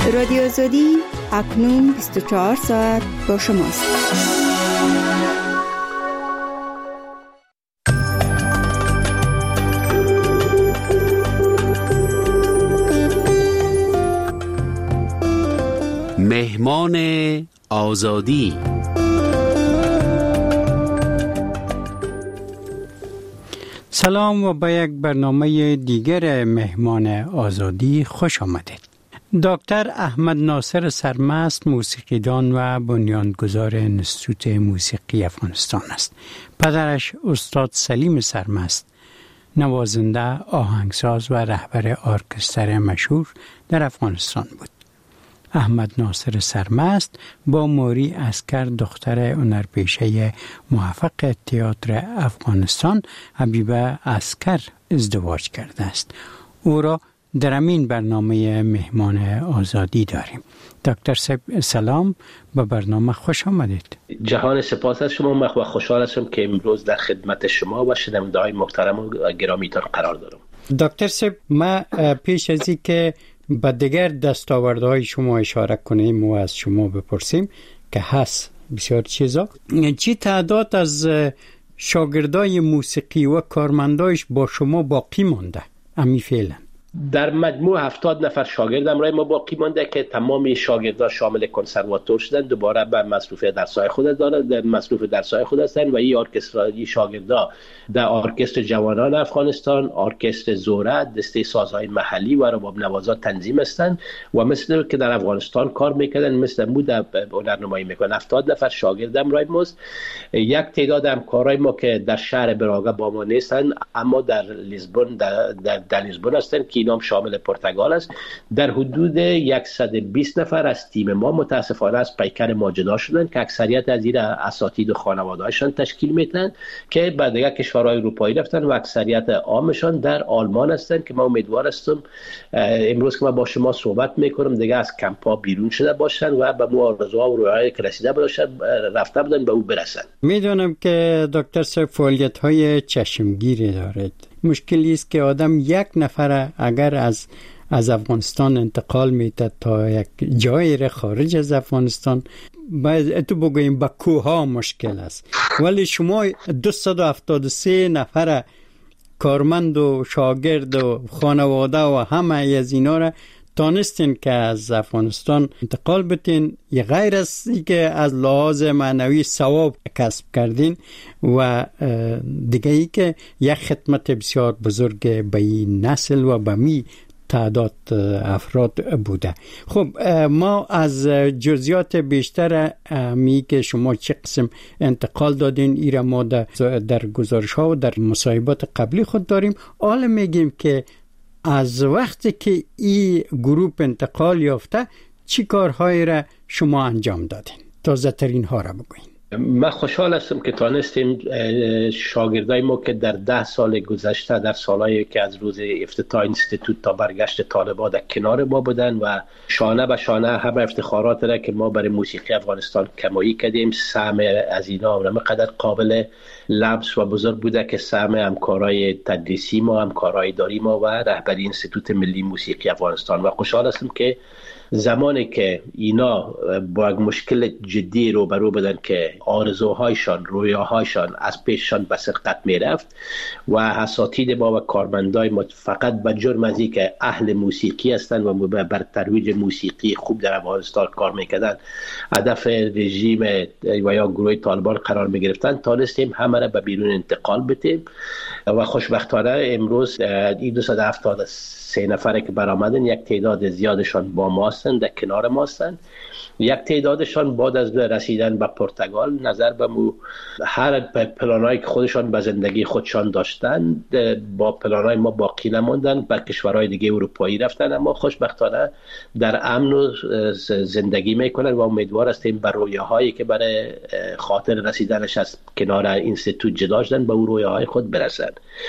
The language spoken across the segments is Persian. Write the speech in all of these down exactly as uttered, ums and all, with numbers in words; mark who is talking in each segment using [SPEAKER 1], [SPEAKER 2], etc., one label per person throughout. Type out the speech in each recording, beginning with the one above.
[SPEAKER 1] رادیو آزادی اکنون بیست و چهار ساعت با شماست.
[SPEAKER 2] مهمان آزادی.
[SPEAKER 3] سلام و به یک برنامه دیگر مهمان آزادی خوش آمدید. دکتر احمد ناصر سرمست موسیقیدان و بنیانگذار انستیتوت موسیقی افغانستان است. پدرش استاد سلیم سرمست نوازنده، آهنگساز و رهبر ارکستر مشهور در افغانستان بود. احمد ناصر سرمست با موری عسکر دختر هنرپیشه موفق تئاتر افغانستان حبیبه عسکر ازدواج کرده است. او را در این برنامه مهمان آزادی داریم. دکتر سلام، به برنامه خوش آمدید.
[SPEAKER 4] جهان سپاس از شما. من خوشحال هستم که امروز در خدمت شما و شنونده‌های محترم و گرامیتان قرار دارم.
[SPEAKER 3] دکتر صاحب، ما پیش از این که به دیگر دستاوردهای شما اشاره کنیم و از شما بپرسیم که هست بسیار چیزا، چی تعداد از شاگردای موسیقی و کارمندایش با شما باقی مانده امی فعلا؟
[SPEAKER 4] در مجموع هفتاد نفر شاگرد همراه ما باقی مانده که تمام شاگردان شامل کنسرواتور شدن، دوباره به مصروف درس‌های خود دارند، مصروف درس‌های خود هستند و این ارکسترای شاگردا در ارکستر جوانان افغانستان، ارکستر زوره، دسته سازهای محلی و رباب نوازا تنظیم هستند و مثل که در افغانستان کار میکردن مثل مو در هنرنمایی میکنن. هفتاد نفر شاگرد همراه ماست. یک تعداد همکارای ما که در شهر براگا با ما نیستن اما در لیسبون در, در, در لیسبون هستند که اینام شامل پرتغال است. در حدود صد و بیست نفر از تیم ما متاسفانه از پیکر ما جدا شدن که اکثریت از این اساتید و خانواده‌هاشان تشکیل میدن که به دیگر کشورهای اروپایی رفتن و اکثریت عامشان در آلمان هستند که ما امیدوار هستم امروز که ما با شما صحبت میکنم دیگه از کمپ‌ها بیرون شده باشن و به آرزوها و رویاهایی که رسیده باشن رفته بودن به او برسن. میدونم
[SPEAKER 3] که دکتر صاحب فعالیت‌های چشمگیری دارید. مشکلی است که آدم یک نفر اگر از از افغانستان انتقال میده تا یک جایی خارج از افغانستان، باید تو بگوییم با کوها مشکل است، ولی شما دویست و هفتاد و سه نفر کارمند و شاگرد و خانواده و همه از اینا را تانستین که از افغانستان انتقال بتین، یه غیر از که از لحاظ معنوی ثواب کسب کردین و دیگه ای که یک خدمت بسیار بزرگ به این نسل و به می تعداد افراد بوده. خب ما از جزئیات بیشتر می که شما چه قسم انتقال دادین ایرا ما در گزارش ها و در مصاحبات قبلی خود داریم. حالا میگیم که از وقتی که این گروه انتقال یافته چی کارهایی را شما انجام دادین؟ تازه ترین ها را بگوین.
[SPEAKER 4] من خوشحال هستم که تانستیم شاگردای ما که در ده سال گذشته در سالهایی که از روز افتتاح انستیتوت تا برگشت طالبان در کنار ما بودن و شانه به شانه همه افتخارات را که ما برای موسیقی افغانستان کمایی کردیم، سهم از اینا همه قدر قابل لمس و بزرگ بوده که سهم همکارای تدریسی ما، همکارای اداری ما و رهبری انستیتوت ملی موسیقی افغانستان. و خوشحال هستم که زمانی که اینا با یک مشکل جدی رو برو بدن که آرزوهایشان، رویاهایشان از پیششان به سرقت میرفت و اساتید ما و کارمندای ما فقط به جرم از اینکه اهل موسیقی هستند و بر ترویج موسیقی خوب در افغانستان کار میکردن هدف رژیم و یا گروه طالبان قرار میگرفتن، تانستیم همه را به بیرون انتقال بدیم و خوشبختانه امروز این دویست و هفتاد و سه نفره که برآمدن یک تعداد زیادشان با ما هستند، در کنار ما هستند. یک تعدادشان بعد از رسیدن به پرتغال نظر به مو هر پلانایی که خودشان به زندگی خودشان داشتن با پلانای ما باقی نموندن، به کشورهای دیگه اروپایی رفتن، اما خوشبختانه در امن و زندگی میکنن و امیدوار هستیم به رویاهایی که برای خاطر رسیدنش از کنار اینستیتوت جدا شدن به اون رویاهای خود برسن.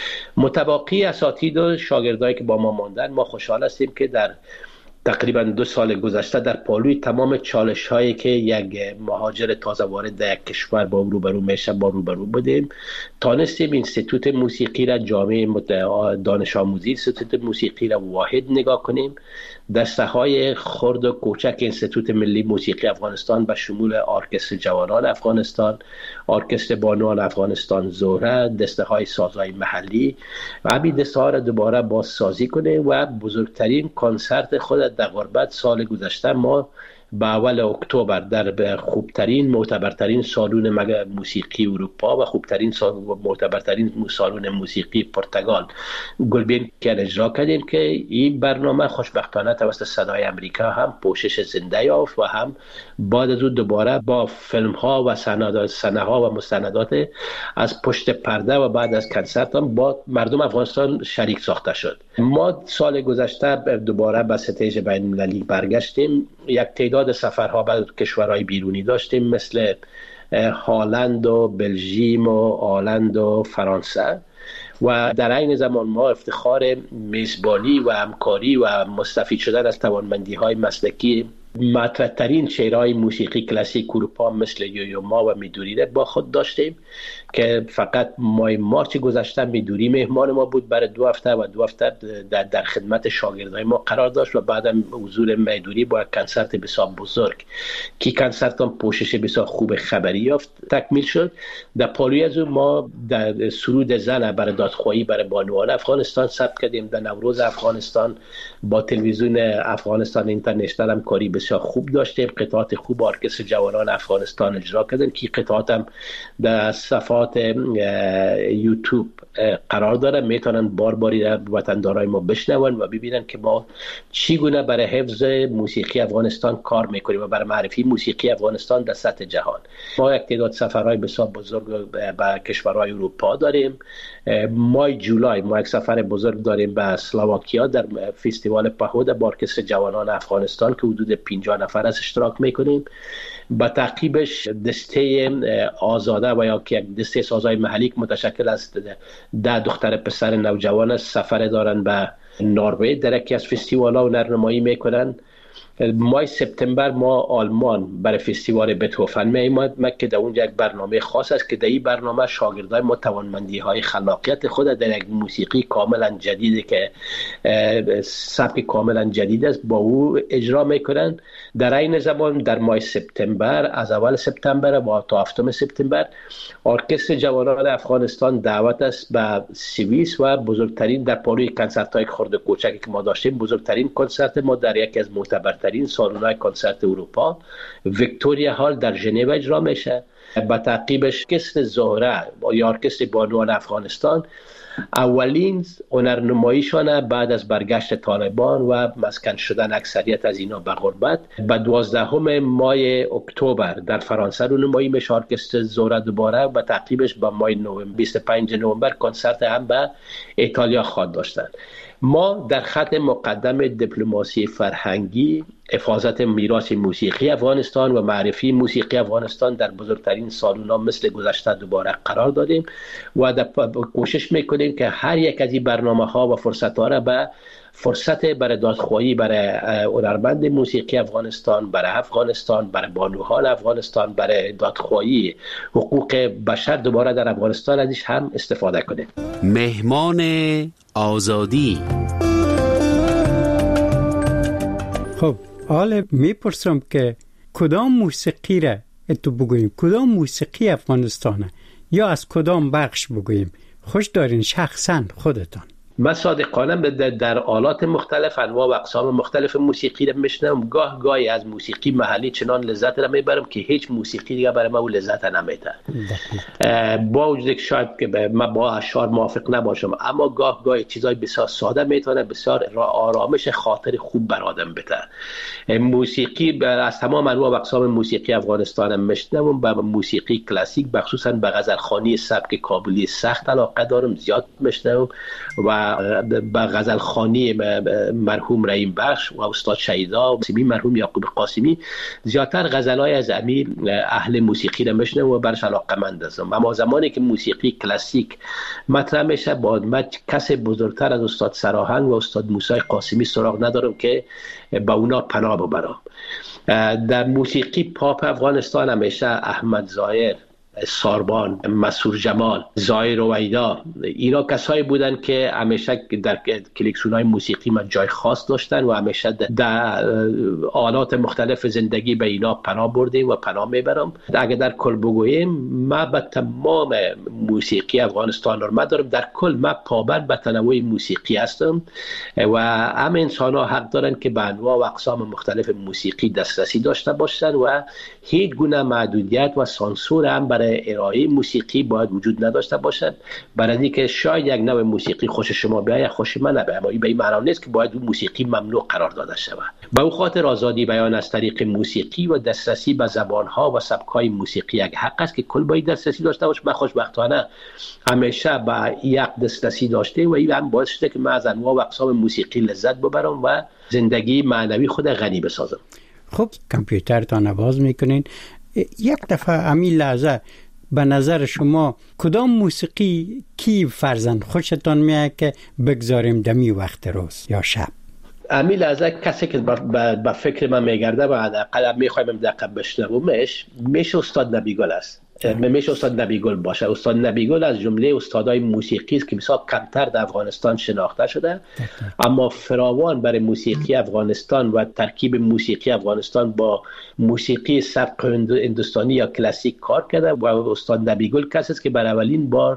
[SPEAKER 4] متباقی اساتید و شاگردایی که با ما ماندن، ما خوشحال هستیم که در تقریبا دو سال گذشته در پالوی تمام چالش هایی که یک مهاجر تازه وارد در یک کشور با روبرو میشه با روبرو بودیم، تانستیم اینستیتوت موسیقی را جامعه دانش آموزی اینستیتوت موسیقی را واحد نگاه کنیم دسته های خرد و کوچک انستیتوت ملی موسیقی افغانستان به شمول ارکستر جوانان افغانستان، ارکستر بانوان افغانستان زهره، دسته های سازهای محلی و همین دسته ها را دوباره بازسازی کنه و بزرگترین کنسرت خود در غربت سال گذشته ما به اول اکتبر در خوبترین معتبرترین سالن موسیقی اروپا و خوبترین معتبرترین سالن موسیقی پرتغال گلبن کر اجرا کردیم که این برنامه خوشبختانه توسط صدای امریکا هم پوشش زنده یافت و هم بعد از اون دوباره با فیلم ها و صحنه ها و مستندات از پشت پرده و بعد از کنسرت هم با مردم افغانستان شریک ساخته شد. ما سال گذشته دوباره به ستیج بین المللی برگشتیم. یک تعداد سفرها به کشورهای بیرونی داشتیم مثل هالند و بلژیم و آلند و فرانسه و در عین زمان ما افتخار میزبانی و همکاری و مستفید شدن از توانمندی های مسلکی مطرح‌ترین شعرهای موسیقی کلاسیک اروپا مثل یویوما و میدوری با خود داشتیم که فقط ماه مارچ گذشته میدوری مهمان ما بود برای دو هفته و دو هفته در, در خدمت شاگردای ما قرار داشت و بعدم حضور میدوری با کنسرت بسیار بزرگ که کنسرت هم پوشش بسیار خوب خبری یافت تکمیل شد. در پالوی از اون ما در سرود زن برای دادخواهی برای بانوان افغانستان ثبت کردیم. در نوروز افغانستان با تلویزیون افغانستان اینترنشنال هم کاری بسیار خوب داشتیم. قطعات خوب ارکستر جوانان افغانستان اجرا کردن که قطعات هم در صفحات یوتیوب قرار داره، میتونن بار باری وطندارای ما بشنون و ببینن که ما چگونه برای حفظ موسیقی افغانستان کار میکنیم و برای معرفی موسیقی افغانستان در سطح جهان. ما یک تعداد سفرهای بسیار بزرگ به کشورهای اروپا داریم. ماه جولای ما یک سفر بزرگ داریم به اسلواکیا در فستیوال پهود با ارکستر جوانان افغانستان که حدود پنجاه نفر از اشتراک میکنیم. با تعقیبش دسته آزاده و یا که یک دسته سازهای محلی متشکل از ده دختر پسر نوجوان سفر دارن به نروژ در یکی از فستیوال‌ها و نرنمایی میکنن. ماه سپتامبر ما آلمان برای فستیوال بتهوفن می‌آمد که در اونجا یک برنامه خاص است که در این برنامه شاگردای ما توانمندی‌های خلاقیت خود در یک موسیقی کاملا جدیدی که سبک کاملا جدید است با او اجرا میکنن. در این زمان در ماه سپتامبر از اول سپتامبر و تا هفتم سپتامبر ارکستر جوانان افغانستان دعوت است به سوئیس و بزرگترین در پالوی کنسرت‌های خرد کوچکی که ما داشتیم بزرگترین کنسرت ما در یکی از معتبرترین سالن‌های کنسرت اروپا ویکتوریا هال در ژنو اجرا میشه. با تعقیبش ارکستر زهره یا ارکستر بانوان افغانستان اولین هنرنماییشان بعد از برگشت طالبان و مسکن شدن اکثریت از اینا به غربت به دوازدهم ماه اکتبر در فرانسه رونمایی میشه ارکستر زهره دوباره. با تعقیبش با ماه نوامبر بیست و پنجم نوامبر کنسرت هم به ایتالیا خواهد داشتن. ما در خط مقدم دیپلماسی فرهنگی حفاظت میراث موسیقی افغانستان و معرفی موسیقی افغانستان در بزرگترین سالن‌ها مثل گذشته دوباره قرار دادیم و در کوشش میکنیم که هر یک از این برنامه‌ها و فرصت‌ها را به فرصت برای دادخواهی برای هنرمند موسیقی افغانستان، برای افغانستان، برای بانوان افغانستان، برای دادخواهی حقوق بشر دوباره در افغانستان ازش هم استفاده کنیم.
[SPEAKER 2] مهمان آزادی.
[SPEAKER 3] خب حالا میپرسم که کدام موسیقی را تو بگوییم، کدام موسیقی افغانستانه یا از کدام بخش بگوییم؟ خوش دارین شخصا خودتان.
[SPEAKER 4] من صادقانه در آلات مختلف انواع و اقسام مختلف موسیقی را میشنم. گاه گاهی از موسیقی محلی چنان لذت را میبرم که هیچ موسیقی دیگه برای من اون لذت نمیده. با وجود که شاید که من با اشعار موافق نباشم اما گاه گاهی چیزای بسیار ساده میتونه بسیار آرامش خاطر خوب بر آدم بده. موسیقی از تمام انواع و اقسام موسیقی افغانستان میشنم. به موسیقی کلاسیک بخصوصا به غزلخوانی سبک کابلی سخت علاقه دارم، زیاد میشنم و با غزلخوانی مرحوم رحیم بخش و استاد شهیدا قاسمی، مرحوم یعقوب قاسمی زیادتر غزلای از امیر اهل موسیقی را میشنم و برش علاقه‌مند هستم. اما زمانی که موسیقی کلاسیک مطرح میشه با من کس بزرگتر از استاد سراهنگ و استاد موسی قاسمی سراغ ندارم که با اونا پناه ببرم. در موسیقی پاپ افغانستان همیشه احمد ظاهر ساربان، مسعود جمال، زاهر رویدا، اینا کسایی بودن که همیشه در کلکسیون‌های موسیقی من جای خاص داشتن و همیشه در آلات مختلف زندگی به اینا پناه بردیم و پناه میبرم. اگر در کل بگوییم، من به تمام موسیقی افغانستان رو من دارم، در کل من پابند به تنوع موسیقی هستم و همه انسان ها حق دارن که به انواع و اقسام مختلف موسیقی دسترسی داشته باشند و هیچ گونه محدودیت و سانسور هم برای ارائه موسیقی باید وجود نداشته باشد. برای اینکه شاید یک نوع موسیقی خوش شما بیاید، خوش من نباید، اما به این معنی نیست که باید اون موسیقی ممنوع قرار داده شود. به او خاطر آزادی بیان از طریق موسیقی و دسترسی به زبان‌ها و سبک‌های موسیقی یک حق است که کل باید دسترسی داشته باشه. من خوشبختانه همیشه به یک دسترسی داشته و این هم باعث شده که من از انواع و اقسام موسیقی لذت ببرم و زندگی معنوی خود غنی بسازم.
[SPEAKER 3] خب کامپیوترتان آواز میکنین، یک دفعه همین لحظه به نظر شما کدام موسیقی کی فرزن خوشتان میاد که بگذاریم دمی وقت روز یا شب؟
[SPEAKER 4] همین لحظه کسی که به فکر من میگرده و حداقل میخوایم دقیقا بشنومش میشه استاد نبیگل است. میشه استاد نبیگل باشه. استاد نبیگل از جمله استادای موسیقی است که بسیار کمتر در افغانستان شناخته شده، اما فراوان برای موسیقی افغانستان و ترکیب موسیقی افغانستان با موسیقی سبک هندوستانی یا کلاسیک کار کرده و استاد نبیگل کسی است که برای اولین بار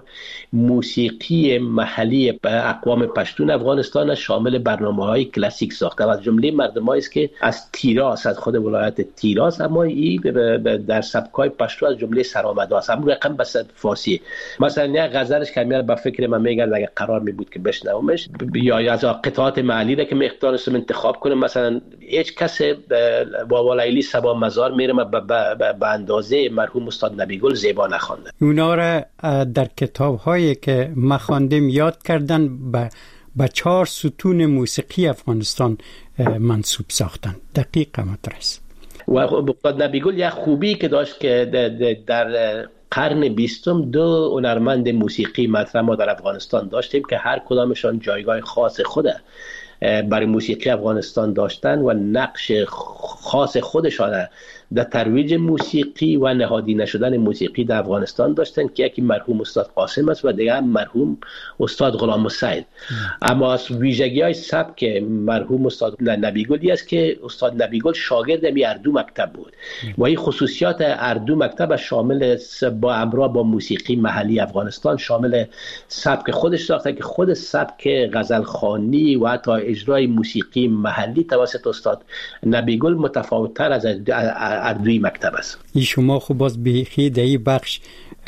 [SPEAKER 4] موسیقی محلی اقوام پشتون افغانستان شامل برنامه‌های کلاسیک ساخته و از جمله مردمایی است که از تیراس، از خود ولایت تیراس، اما این در سبک‌های پشتو از جمله سرآمده است. همون رقم بس فارسی مثلا یک غزلش که میاد به فکر من میگرد اگه قرار می بود که بشنومش یا از قطعات محلی را که میختارستم انتخاب کنم، مثلا هیچ کس با والایلی سبا مزار میرم به اندازه مرحوم استاد نبیگل زیبا نخوانده.
[SPEAKER 3] اونا را در کتاب‌هایی که ما خواندیم یاد کردن به با چهار ستون موسیقی افغانستان منسوب ساختن. دقیق مدرس
[SPEAKER 4] و استاد نبیگل یک خوبی که داشت که در قرن بیستم دو هنرمند موسیقی مطرح ما در افغانستان داشتیم که هر کدامشان جایگاه خاص خوده برای موسیقی افغانستان داشتن و نقش خاص خودشان در ترویج موسیقی و نهادی نشدن موسیقی در افغانستان داشتن که یکی مرحوم استاد قاسم است و دیگر مرحوم استاد غلام السید. اما از ویژگی‌های سبک مرحوم استاد نبیگلی است که استاد نبیگل شاگرد می اردو مکتب بود و این خصوصیات اردو مکتب شامل با امرا با موسیقی محلی افغانستان شامل سبک خودش ساخته که خود سبک غزلخوانی و حتی اجرای موسیقی محلی توسط استاد نبیگل متفاوت‌تر از اردوی مکتب است.
[SPEAKER 3] ای شما خب باز بیخی در این بخش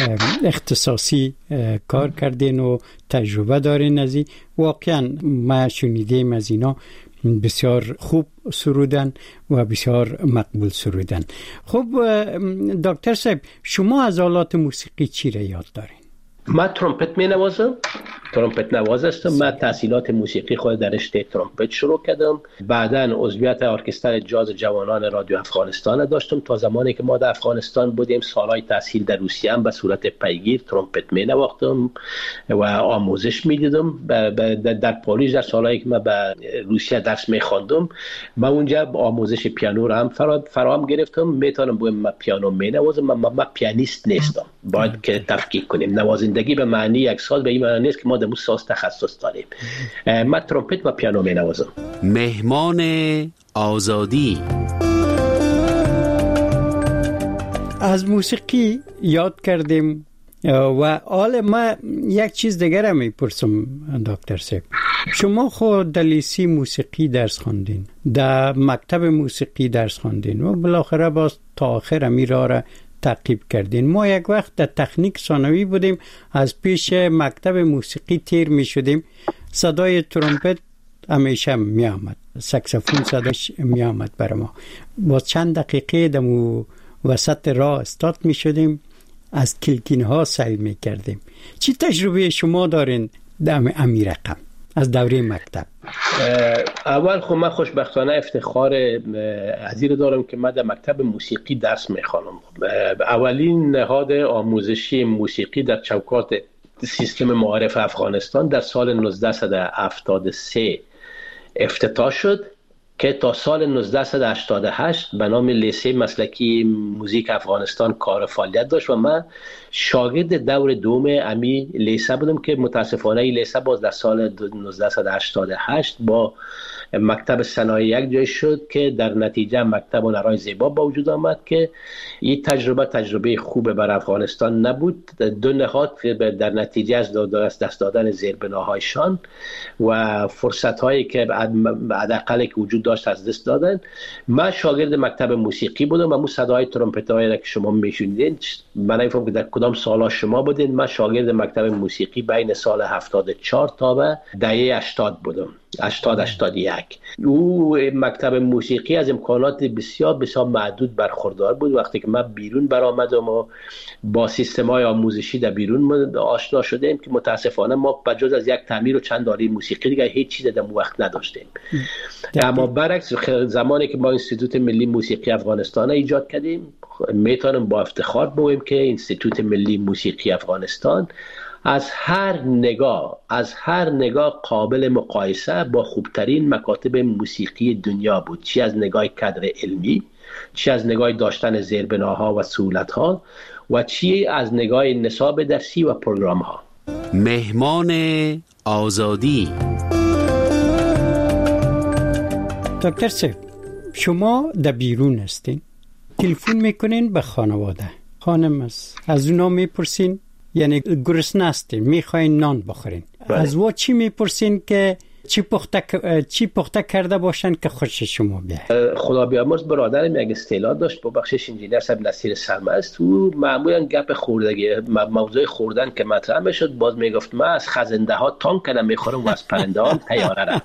[SPEAKER 3] اختصاصی کار کردین و تجربه دارین از این. واقعا ما شنیدیم از اینا بسیار خوب سرودن و بسیار مقبول سرودن. خب دکتر صاحب، شما از آلات موسیقی چی را یاد دارین؟
[SPEAKER 4] من ترومپت می نوازم، ترومپت نواز هستم. من تحصیلات موسیقی خود در رشته ترومپت شروع کردم، بعداً عضویت ارکستر جاز جوانان رادیو افغانستان داشتم. تا زمانی که ما در افغانستان بودیم سالهای تحصیل در روسیه هم به صورت پیگیر ترومپت می نواختم و آموزش می دیدم. در پاریس در سالهایی که من به روسیه درس می خواندم من اونجا آموزش پیانو را هم فراهم گرفتم. میتونم بگم من پیانو می نوازم، من, من پیانیست نیستم. باید که تفکیک کنیم. نوازندگی به معنی یک ساز به این معنی نیست که ما در اون ساز تخصص داریم. من ترومپت و پیانو می نوازم.
[SPEAKER 2] مهمان آزادی.
[SPEAKER 3] از موسیقی یاد کردیم و حالا ما یک چیز دیگر می پرسم دکتر صاحب، شما خود در لیسه موسیقی درس خواندین، در مکتب موسیقی درس خواندین و بالاخره باز تا آخر امیرا را تعقیب کردین. ما یک وقت در تکنیک ثانوی بودیم، از پیش مکتب موسیقی تیر می شدیم، صدای ترومپت همیشه می آمد، ساکسوفون صداش می آمد بر ما. با چند دقیقه دمو وسط راه استاد می شدیم، از کلکین ها سعی می کردیم. چی تجربه شما دارین در امیر رقم از دوره مکتب؟
[SPEAKER 4] اول خب من خوشبختانه افتخار عزیز دارم که من در مکتب موسیقی درس میخوانم. اولین نهاد آموزشی موسیقی در چوکات سیستم معارف افغانستان در سال نوزده هفتاد و سه افتتاح شد که تا سال نوزده هشتاد و هشت به نام لیسه مسلکی موزیک افغانستان کار فعالیت داشت و من شاگرد دور دوم امی لیسه بودم که متاسفانه این لیسه باز در سال نوزده هشتاد و هشت با مکتب صنایع یک جای شد که در نتیجه مکتب هنرهای زیبا با وجود آمد که این تجربه تجربه خوب بر افغانستان نبود. دو نهاد در نتیجه از دست دادن زیربناهایشان و فرصت هایی که حداقل که وجود داشت از دست دادن. من شاگرد مکتب موسیقی بودم و مو صدای ترومپت هایی که شما میشنیدین من نمی‌فهمم که در کدام سالا شما بودین. من شاگرد مکتب موسیقی بین سال هفتاد و چهار تا به دهه هشتاد بودم، هشتاد هشتاد و یک. او مکتب موسیقی از امکانات بسیار بسیار محدود برخوردار بود. وقتی که من بیرون برآمدم و با سیستم‌های آموزشی در بیرون آشنا شدیم که متاسفانه ما بجز از یک تعمیر و چند آله موسیقی دیگه هیچ چیز در وقت نداشتیم. اما برعکس زمانی که ما انستیتوت ملی موسیقی افغانستان ایجاد کردیم میتونم با افتخار بگویم که انستیتوت ملی موسیقی افغانستان از هر نگاه از هر نگاه قابل مقایسه با خوبترین مکاتب موسیقی دنیا بود، چی از نگاه کادر علمی، چی از نگاه داشتن زیربناها و سهولت‌ها و چی از نگاه نصاب درسی و پروگرام‌ها.
[SPEAKER 2] مهمان آزادی.
[SPEAKER 3] دکتر صاحب شما در بیرون هستین، تلفن میکنین به خانواده، خانم است از اونا میپرسین یعنی گرسنه هستین میخواین نان بخورین، بله. از وا چی میپرسین که چی پخته چی پخته کرده باشن که خوش شما بیاد؟
[SPEAKER 4] خدا بیامرز برادرم یک اصطلاح داشت با بخشش انجینیر صاحب نصیر سلمه است. او معمولا گپ خوردگی موضوع خوردن که مطرح میشد باز میگفت من از خزنده ها تانک کنم میخورم و از پرنده ها تیاره را.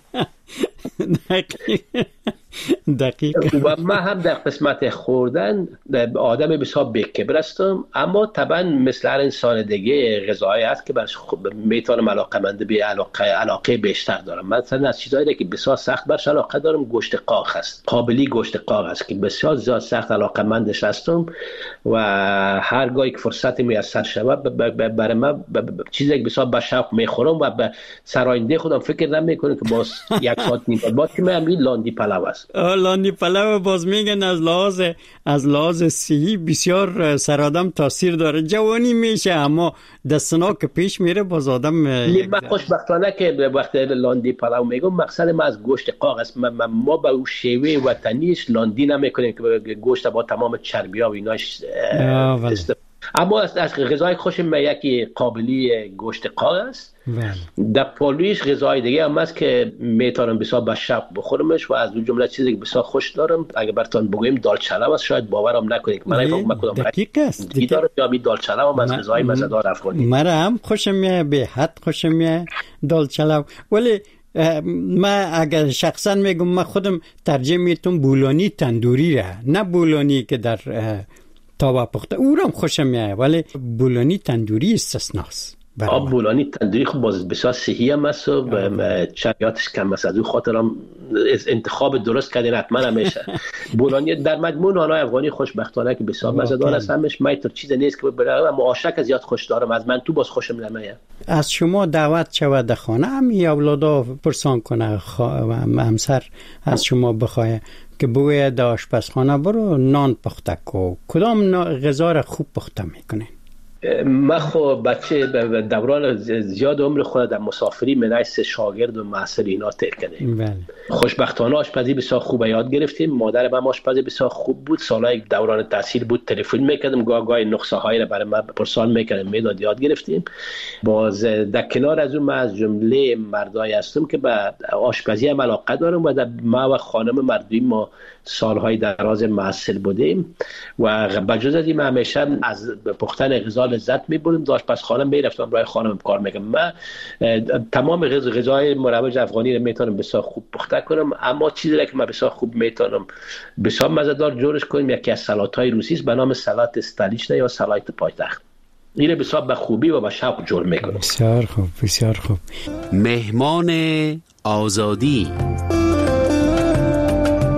[SPEAKER 3] دقیق.
[SPEAKER 4] و من هم در قسمت خوردن آدم بسیار بی‌کبر هستم، اما طبعا مثل هر انسان دیگه غذایی هست که برش میتونم علاقه‌مند به علاقه علاقه بیشتر دارم. مثلا از چیزایی که بسیار سخت برش علاقه دارم گوشت قاق هست، قابلی گوشت قاق هست که بسیار زیاد سخت علاقه‌مندش هستم و هرگاهی که فرصت میسر شود برای من چیزی که بسیار به شوق میخورم و به سراینده خودم فکر نمیکنم که باز یک ساعت نیم بعد که من همین لاندی پلو است.
[SPEAKER 3] لاندی پلو باز میگن از لحاظ از لحاظ صحی بسیار سر آدم تاثیر داره، جوانی میشه اما دستنا که پیش میره باز آدم.
[SPEAKER 4] من خوشبختانه که وقت لاندی پلو میگم مقصد ما از گوشت قاق است. ما با او شیوه وطنیش لاندی نمیکنیم که گوشت با تمام چربی ها و ایناش است. اما از غذای خوشم یکی قابلی گوشت قاق است. در پالویش غذای دیگه هم هست که میتونم بسیار به شب بخورمش و از اون جمله چیزی که بسیار خوش دارم اگه براتون بگویم دال چلو است. شاید باورم نکنید من نمی‌فهمم کدوم
[SPEAKER 3] دقیق است
[SPEAKER 4] دیدار یا می دال چلو هم از غذای مزه‌دار افغانی.
[SPEAKER 3] من هم خوشم میاد، به حد خوشم میاد دال چلو. ولی من اگر شخصا میگم من خودم ترجیح میتونم بولانی تندوری را، نه بولانی که در تاوا پخته، او هم خوشم میاد ولی بولانی تندوری استثناست.
[SPEAKER 4] آب بولانی تندوری خب باز بسیار صحی هم است و چریاتش کم است. از اون خاطرم انتخاب درست کردین حتما همیشه. بولانی در مجموع نانای افغانی خوشبختانه که بسیار مزه‌دار است، همش میتر چیز نیست که برای اما عاشق زیاد خوش دارم. از من تو باز خوشم نمیاد. از
[SPEAKER 3] شما دعوت شود در خانه هم اولادا پرسان کنه همسر از شما بخواه که بوی در آشپزخانه برو نان پخته کو، کدام غذا را خوب پخته میکنین؟
[SPEAKER 4] من خب بچه دوران زیاد عمر خود در مسافری منعیس شاگرد و محصل اینا تیر کردیم. بله. خوشبختانه آشپزی بسیار خوب یاد گرفتیم. مادر من آشپزی بسیار خوب بود. سالهای دوران تحصیل بود تلفن میکردم گاه گاه نقصه هایی رو برای من پرسان میکردم میداد یاد گرفتیم. باز در کنار از اون من از جمله مردایی هستم که به آشپزی هم علاقه دارم و در ما و خانم مردوی ما سالهای دراز محصل بودیم و بجز از این من همیشه از پختن غذا لذت می‌بردم. داشت پس خانم میرفتم برای خانم کار میکنم. من تمام غذای مروج افغانی رو میتونم بسیار خوب پخته کنم، اما چیزی که من بسیار خوب میتونم بسیار مزه‌دار جورش کنم یکی از سالات‌های روسی است به نام سالات استالیشنا یا سالات پایتخت. اینو بسیار به خوبی و به شوق جور میکنم.
[SPEAKER 3] بسیار خوب بسیار خوب.
[SPEAKER 2] مهمان آزادی.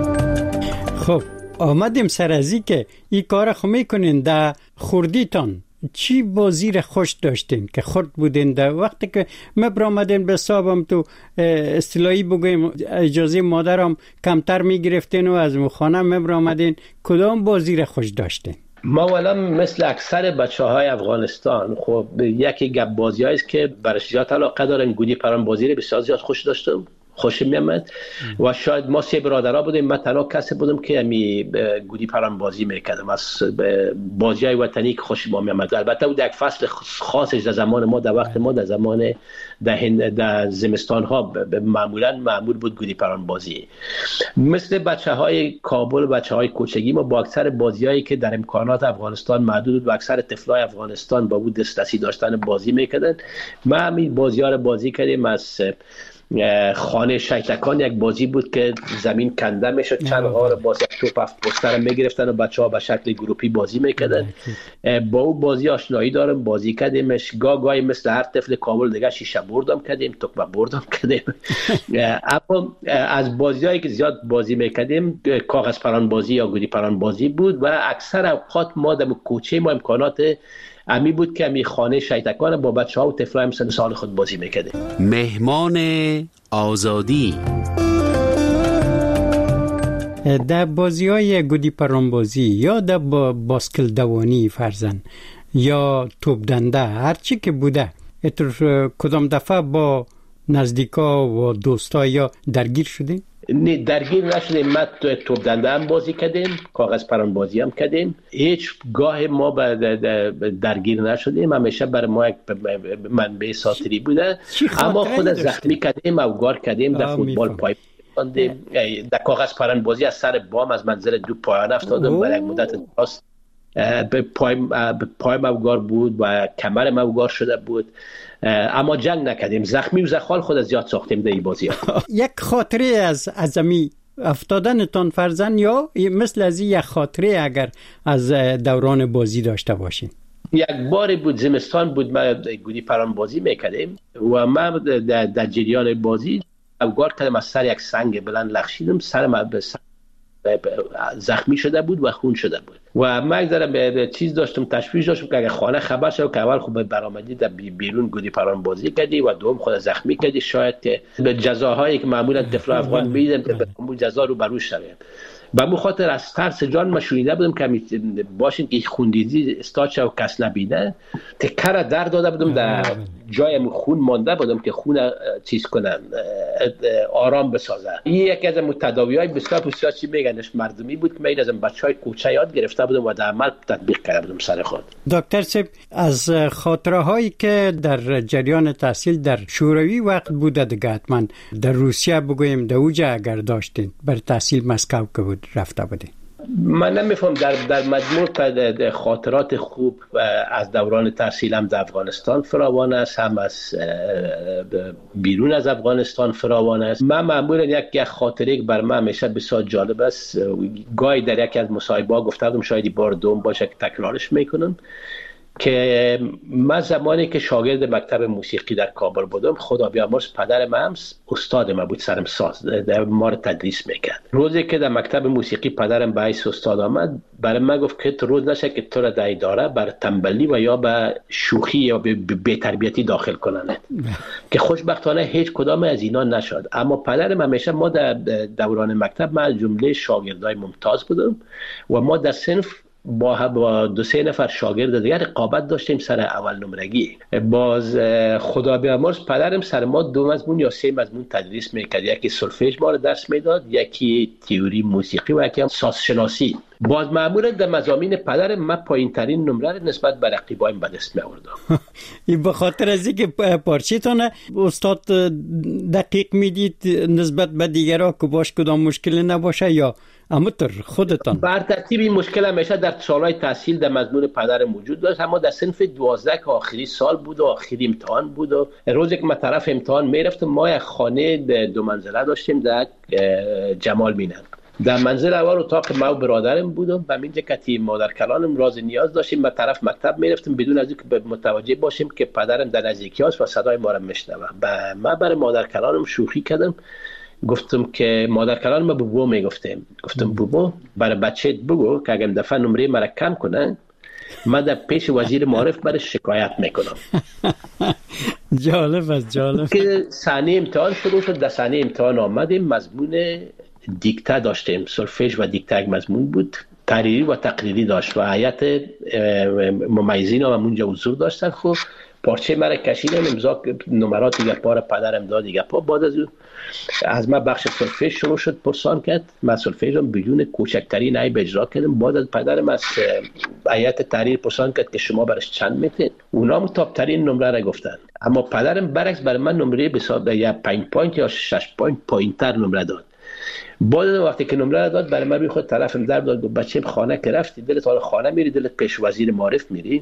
[SPEAKER 3] خب آمدیم سر ازی که این کار خو میکنین در خوردیتان چی بازی را خوش داشتین که خورد بودین در وقتی که ما برآمدین به صاحبم تو اصطلاحی بگویم اجازه مادرم کمتر میگرفتین و از خانه ما برآمدین، کدام بازی را خوش داشتین؟
[SPEAKER 4] ما والا مثل اکثر بچه های افغانستان خب یکی گپ بازی هاییست که برش زیاد علاقه دارن. گودی پران بازی رو بسیار زیاد خوش داشتم، خوشم میامد و شاید ما سه برادرها بودیم، من تنها کسی بودم که امی گودی پران بازی میکردم. از بازی های وطنی که خوش ما میامد. البته بود یک فصل خاصش در زمان ما، در وقت ما، در زمان در, در زمستان ها معمولا معمول بود گودی پران بازی. مثل بچه های کابل و بچه های کوچگی ما با اکثر بازی هایی که در امکانات افغانستان محدود و اکثر طفلای افغانستان با بود دسترسی داشتن بازی میکردن. ما همین بازی ها رو بازی کردیم. از خانه شیطکان یک بازی بود که زمین کنده میشد، چند غار باز یک توپ هفت پوستر میگرفتن و بچه ها به شکل گروپی بازی میکردن. با او بازی آشنایی دارم، بازی کردیمش. گاه گاهی مثل هر طفل کابل دیگه شیشه بردم کردیم، توپ بردم کردیم. اما از بازی هایی که زیاد بازی میکردیم کاغذ پران بازی یا گودی پران بازی بود و اکثر اوقات ما در کوچه ما امکانات امی بود که امی خانه شیطکان با بچه ها و طفلای سن سال خود بازی میکرده.
[SPEAKER 2] مهمان آزادی.
[SPEAKER 3] در بازی های گودی پران بازی یا در با باسکل دوانی فرزن یا توپ دنده هرچی که بوده، اتر کدام دفعه با نزدیکا و دوستا یا درگیر شدیم؟
[SPEAKER 4] نه درگیر نشدیم. ما توپ دنده هم بازی کردیم، کاغذ پران بازی هم کردیم. هیچ گاه ما درگیر نشدیم. همیشه برای ما یک منبع ساتری بوده. اما خود زخمی کردیم، اوگار کردیم، در فوتبال پای باندیم، در کاغذ پران بازی از سر بام از منزل دو پایان افتادم. برای یک مدت دراز پایم پایم اوگار بود و کمرم اوگار شده بود، اما جنگ نکردیم. زخمی و زخال خود زیاد ساختیم در این بازی ها.
[SPEAKER 3] یک خاطره از ازمی افتادنتان فرزن یا مثل از یک خاطره اگر از دوران بازی داشته باشین؟
[SPEAKER 4] یک باری بود زمستان بود، ما گودی پران بازی میکردیم و من در, در جریان بازی اوگار کردم، از سر یک سنگ بلند لغزیدم، سر ما به زخمی شده بود و خون شده بود و من یک ذره چیز داشتم، تشویش داشتم که اگه خانه خبر شد که اول خب برآمدی در بیرون گودی پران بازی کردی و دوم خود زخمی کردی، شاید که به جزاهایی که معمولا طفل افغان میدن که به اون جزا رو بروش شویم. به مو خاطر از ترس جان ما شونیده بودم که باشین که خوندیزی استاچ و کس نبینه، تکر درد داده بودم، در جایم خون مانده بودم که خون چیز کنن، آرام بسازه. این یکی از متداوی‌های بسیار بسیار چی میگنش مردمی بود که من از بچهای کوچه یاد گرفته بودم و در عمل تطبیق کرده بودم سر خود.
[SPEAKER 3] دکتر صاحب، از خاطره هایی که در جریان تحصیل در شوروی وقت بوده دیگه، حتما در روسیه بگویم در اوجه اگر داشتین بر تحصیل مسکو که بود رفته بودین؟
[SPEAKER 4] من نمیفهم در در مجموع خاطرات خوب از دوران تحصیلم در افغانستان فراوان است، هم از بیرون از افغانستان فراوان است. من معمولا یک یک خاطره که بر من همیشه بسیار جالب است، گاهی در یکی از مصاحبه‌ها گفته بودم، شاید بار دوم باشه که تکرارش میکنم، که من زمانی که شاگرد مکتب موسیقی در کابل بودم، خدا بیامرز پدر من استاد ما بود، سرم ساز در ما رو تدریس میکرد. روزی که در مکتب موسیقی پدرم به حیث استاد آمد، برای من گفت که تو روز نشه که تو را در اداره بر تنبلی و یا به شوخی یا به بی‌تربیتی داخل کنند که خوشبختانه هیچ کدام از اینا نشد. اما پدرم همیشه، ما در دوران مکتب من جمله شاگردای ممتاز بودم و ما در صنف با با دو سه نفر شاگرد دیگر رقابت داشتیم سر اول نمرگی. باز خدا بیامرز پدرم سر ما دو مضمون یا سه مضمون تدریس میکرد، یکی سولفژ ما رو درس میداد، یکی تئوری موسیقی و یکی هم سازشناسی. باز معمولا در مضامین پدرم من پایین ترین نمره رو نسبت به رقیبایم به دست می آوردم.
[SPEAKER 3] این به خاطر از اینکه پارچه‌تون استاد دقیق میدید نسبت به دیگرها که باش کدام مشکلی نباشه، یا امتر خودتان؟ بر
[SPEAKER 4] ترتیب این مشکل همیشه در سالهای تحصیل در مضمون پدرم وجود داشت، اما در صنف دوازده که آخری سال بود و آخری امتحان بود و روزی که من طرف امتحان میرفتم، ما یک خانه دو منزله داشتیم در جمال مینن. در منزل اول اتاق ما و برادرم بودم و اینجا کتی مادر کلانم راز نیاز داشتیم، ما طرف مکتب میرفتم بدون از اینکه متوجه باشیم که پدرم در نزدیکی است و صدای ما رو میشنوه. ما برای مادر کلانم شوخی کردم، گفتم که مادر کلانم بابا میگفتم، گفتم بابا برای بچه‌ت بگو که اگه دفعه نمره مرا کم کنه من در پیش وزیر معارف برای شکایت میکنم.
[SPEAKER 3] جالب است، جالب.
[SPEAKER 4] که صحنه امتحان شروع شد، در صحنه امتحان آمدیم، مضمون دیکته داشتیم، سولفژ و دیکته یک مضمون بود، تحریری و تقریری داشت و هیئت ممیزین هم اونجا حضور داشتن. خب پارچه مرا کشیدم، امضا نمرات دیگه پا را پدرم داد دیگه پا. بعد از از من بخش سولفژ شروع شد پرسان کرد، من سولفژ هم بدون کوچکترین عیب اجرا کردم. بعد از پدرم از هیئت تحریر پرسان کرد که شما برش چند میتین، اونا هم تاپ ترین نمره را گفتن، اما پدرم برعکس برای من نمره بسیار یا پنج پوینت یا شش پوینت پایینتر نمره داد. بعد وقتی که نمره را داد برای من روی خود طرفم در داد، بچه‌م خانه که رفتی دلت حال خانه میری، دلت پیش وزیر معارف میری،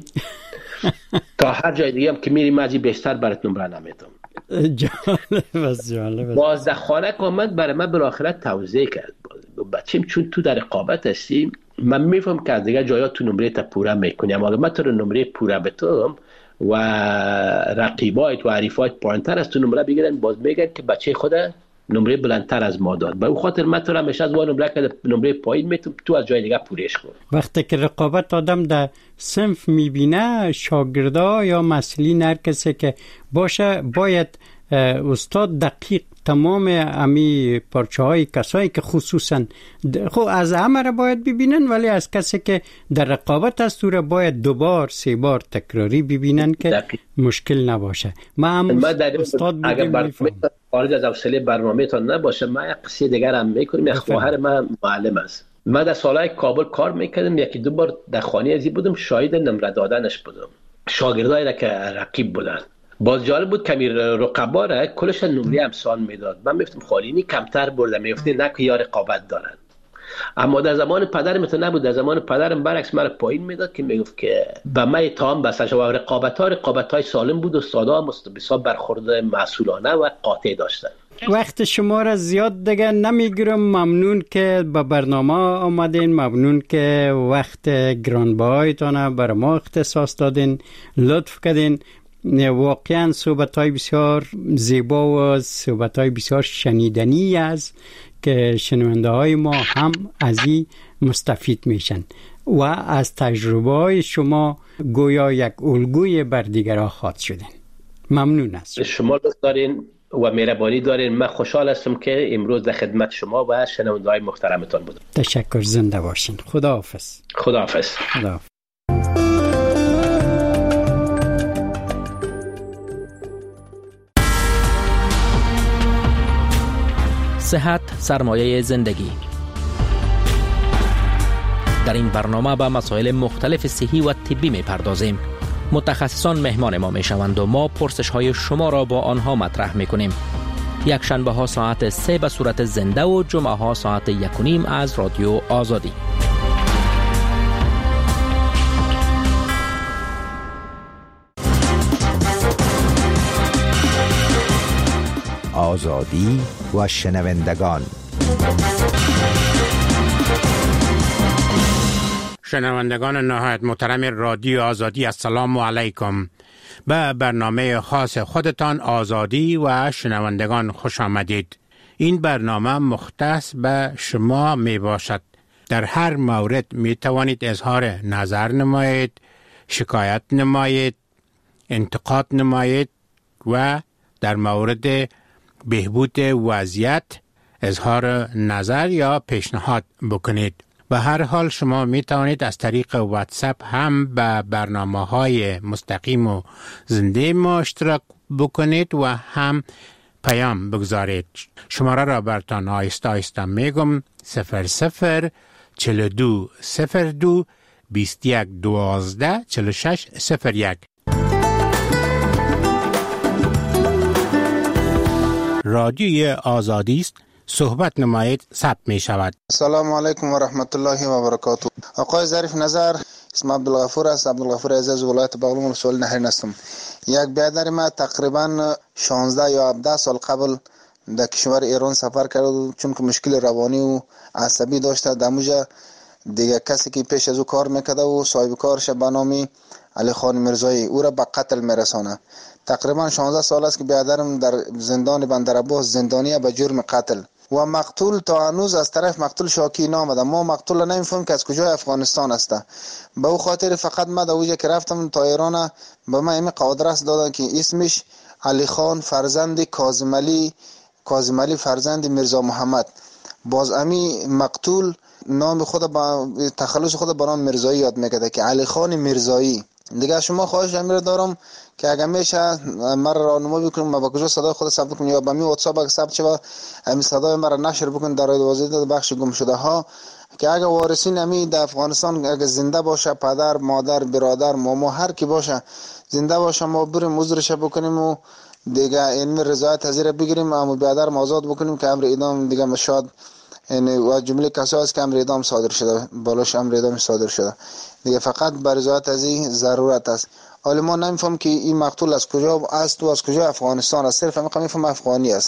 [SPEAKER 4] تا هر جای دیگه هم که میری مازی بیشتر برات نمره نمیدم.
[SPEAKER 3] جالب است، جالب است.
[SPEAKER 4] باز در خانه که آمد برای من بالاخره توضیح کرد، بچه‌م چون تو در رقابت هستی من میفهم که از دیگه جایا تو نمره تا پوره میکنی، اما اگه من تو نمره پوره بتم و رقیبایت و حریفایت پایینتر از تو نمره بگیرن، باز میگن که بچه خود نمره بلندتر از ما داد. به اون خاطر من تو را همیشه از وان نمره که نمره پایین میتونم تو از جای دیگه پورش کن.
[SPEAKER 3] وقتی که رقابت آدم در صنف میبینه، شاگردا یا مسئولین هر کسی که باشه باید استاد دقیق تمام امی پارچه های کسایی که خصوصا خب از همه را باید ببینن، ولی از کسی که در رقابت است او را باید دوبار سه بار تکراری ببینن که دقیق. مشکل نباشه. ما هم استاد بودیم،
[SPEAKER 4] خارج از حوصله برنامه تان نباشه. من یک قصه دیگر هم میکنیم. یک خواهر من معلم است، من در سالهای کابل کار میکردم، یکی دو بار در خانه ازی بودم، شاهد نمره دادنش بودم، شاگردایی را که رقیب بودن. باز جالب بود کمی رقبا را کلش نمره امسان میداد، من میفتم خالینی کمتر برده، میفته نه که یا رقابت دارن. اما در زمان پدرم تو نبود، در زمان پدرم برعکس مرا پایین میداد که میگفت که به من اتهام بسته شد و رقابت ها رقابت های سالم بود، استادا هم بسیار برخورد مسئولانه و قاطع داشتن.
[SPEAKER 3] وقت شما را زیاد دیگه نمیگیرم، ممنون که به برنامه آمدین، ممنون که وقت گرانبهایتان برای ما اختصاص دادین، لطف کردین. واقعا صحبت‌های بسیار زیبا و صحبت‌های بسیار شنیدنی است که شنونده‌های ما هم از این مستفید میشن و از تجربه‌های شما گویا یک الگوی بر دیگران خواهد شدن. ممنون است.
[SPEAKER 4] شما لطف دارین و مهربانی دارین. من خوشحال هستم که امروز در خدمت شما و شنونده‌های محترمتان بودم.
[SPEAKER 3] تشکر، زنده باشین. خداحافظ.
[SPEAKER 4] خداحافظ.
[SPEAKER 3] خداحافظ.
[SPEAKER 5] صحت سرمایه زندگی. در این برنامه به مسائل مختلف صحی و طبی می پردازیم. متخصصان مهمان ما می شوند و ما پرسش های شما را با آنها مطرح می کنیم. یک شنبه ها ساعت سه به صورت زنده و جمعه ها ساعت یک و نیم از رادیو آزادی.
[SPEAKER 6] آزادی و شنوندگان.
[SPEAKER 7] شنوندگان نهایت محترم رادیو آزادی، السلام علیکم. به برنامه خاص خودتان آزادی و شنوندگان خوش آمدید. این برنامه مختص به شما می باشد. در هر مورد می توانید اظهار نظر نمایید، شکایت نمایید، انتقاد نمایید و در مورد بهبود وضعیت اظهار نظر یا پیشنهاد بکنید. به هر حال شما می توانید از طریق واتساپ هم به برنامه‌های مستقیم و زنده ما اشتراک بکنید و هم پیام بگذارید. شماره را براتان آیسته آیسته میگم: صفر صفر چهل و دو صفر دو بیست و یک دوازده چهل و شش صفر یک. رادیوی آزادی است، صحبت نمایید، ثبت می شود.
[SPEAKER 8] السلام علیکم و رحمت الله و برکاته. آقای ظریف نظر، اسم عبدالغفور است، عبدالغفور عزیز، ولایت بغلان رسول نهرین هستم. یک برادر ما تقریبا شانزده یا هفده سال قبل در کشور ایران سفر کرد، چون که مشکل روانی و عصبی داشته. در موجه دیگه کسی که پیش از او کار میکرده و صاحب کارش به نام علی خان میرزایی او را به قتل میرسانه. تقریبا شانزده سال است که برادرم در زندان بندرعباس زندانیه به جرم قتل و مقتول تا هنوز از طرف مقتول شاکی نامده. ما مقتول نمیفهمیم که از کجای افغانستان است. به او خاطر فقط ما در اوجه که رفتم تا ایران به من این قادرس دادن که اسمش علی خان فرزند کاظم علی کاظم علی فرزند میرزا محمد. باز امی مقتول نام خود با تخلص خود به نام میرزایی یاد میکرده که علی خان میرزایی. دیگه شما خواهش امیر دارم که اگر میشه مرا راهنمایی بکنید ما با کجا صدای خود ثبت کنم یا با می واتساپ اگه ثبت شه همین صدای مرا نشر بکنید در وزارت بخش گم شده ها که اگه وارثین امی در افغانستان اگه زنده باشه، پدر، مادر، برادر، ماما هر کی باشه زنده باشه، ما بریم عذرش بکنیم و دیگه این رضایت حاضر بگیریم اما برادر آزاد بکنیم که امر اعدام دیگه مشاد یعنی و جمله کسایی است که امر اعدام صادر شده بالاش امر اعدام صادر شده دیگه فقط بر رضایت از این ضرورت است. حالا ما نمیفهم که این مقتول از کجا است و از کجا افغانستان است، صرف همین میفهم افغانی است.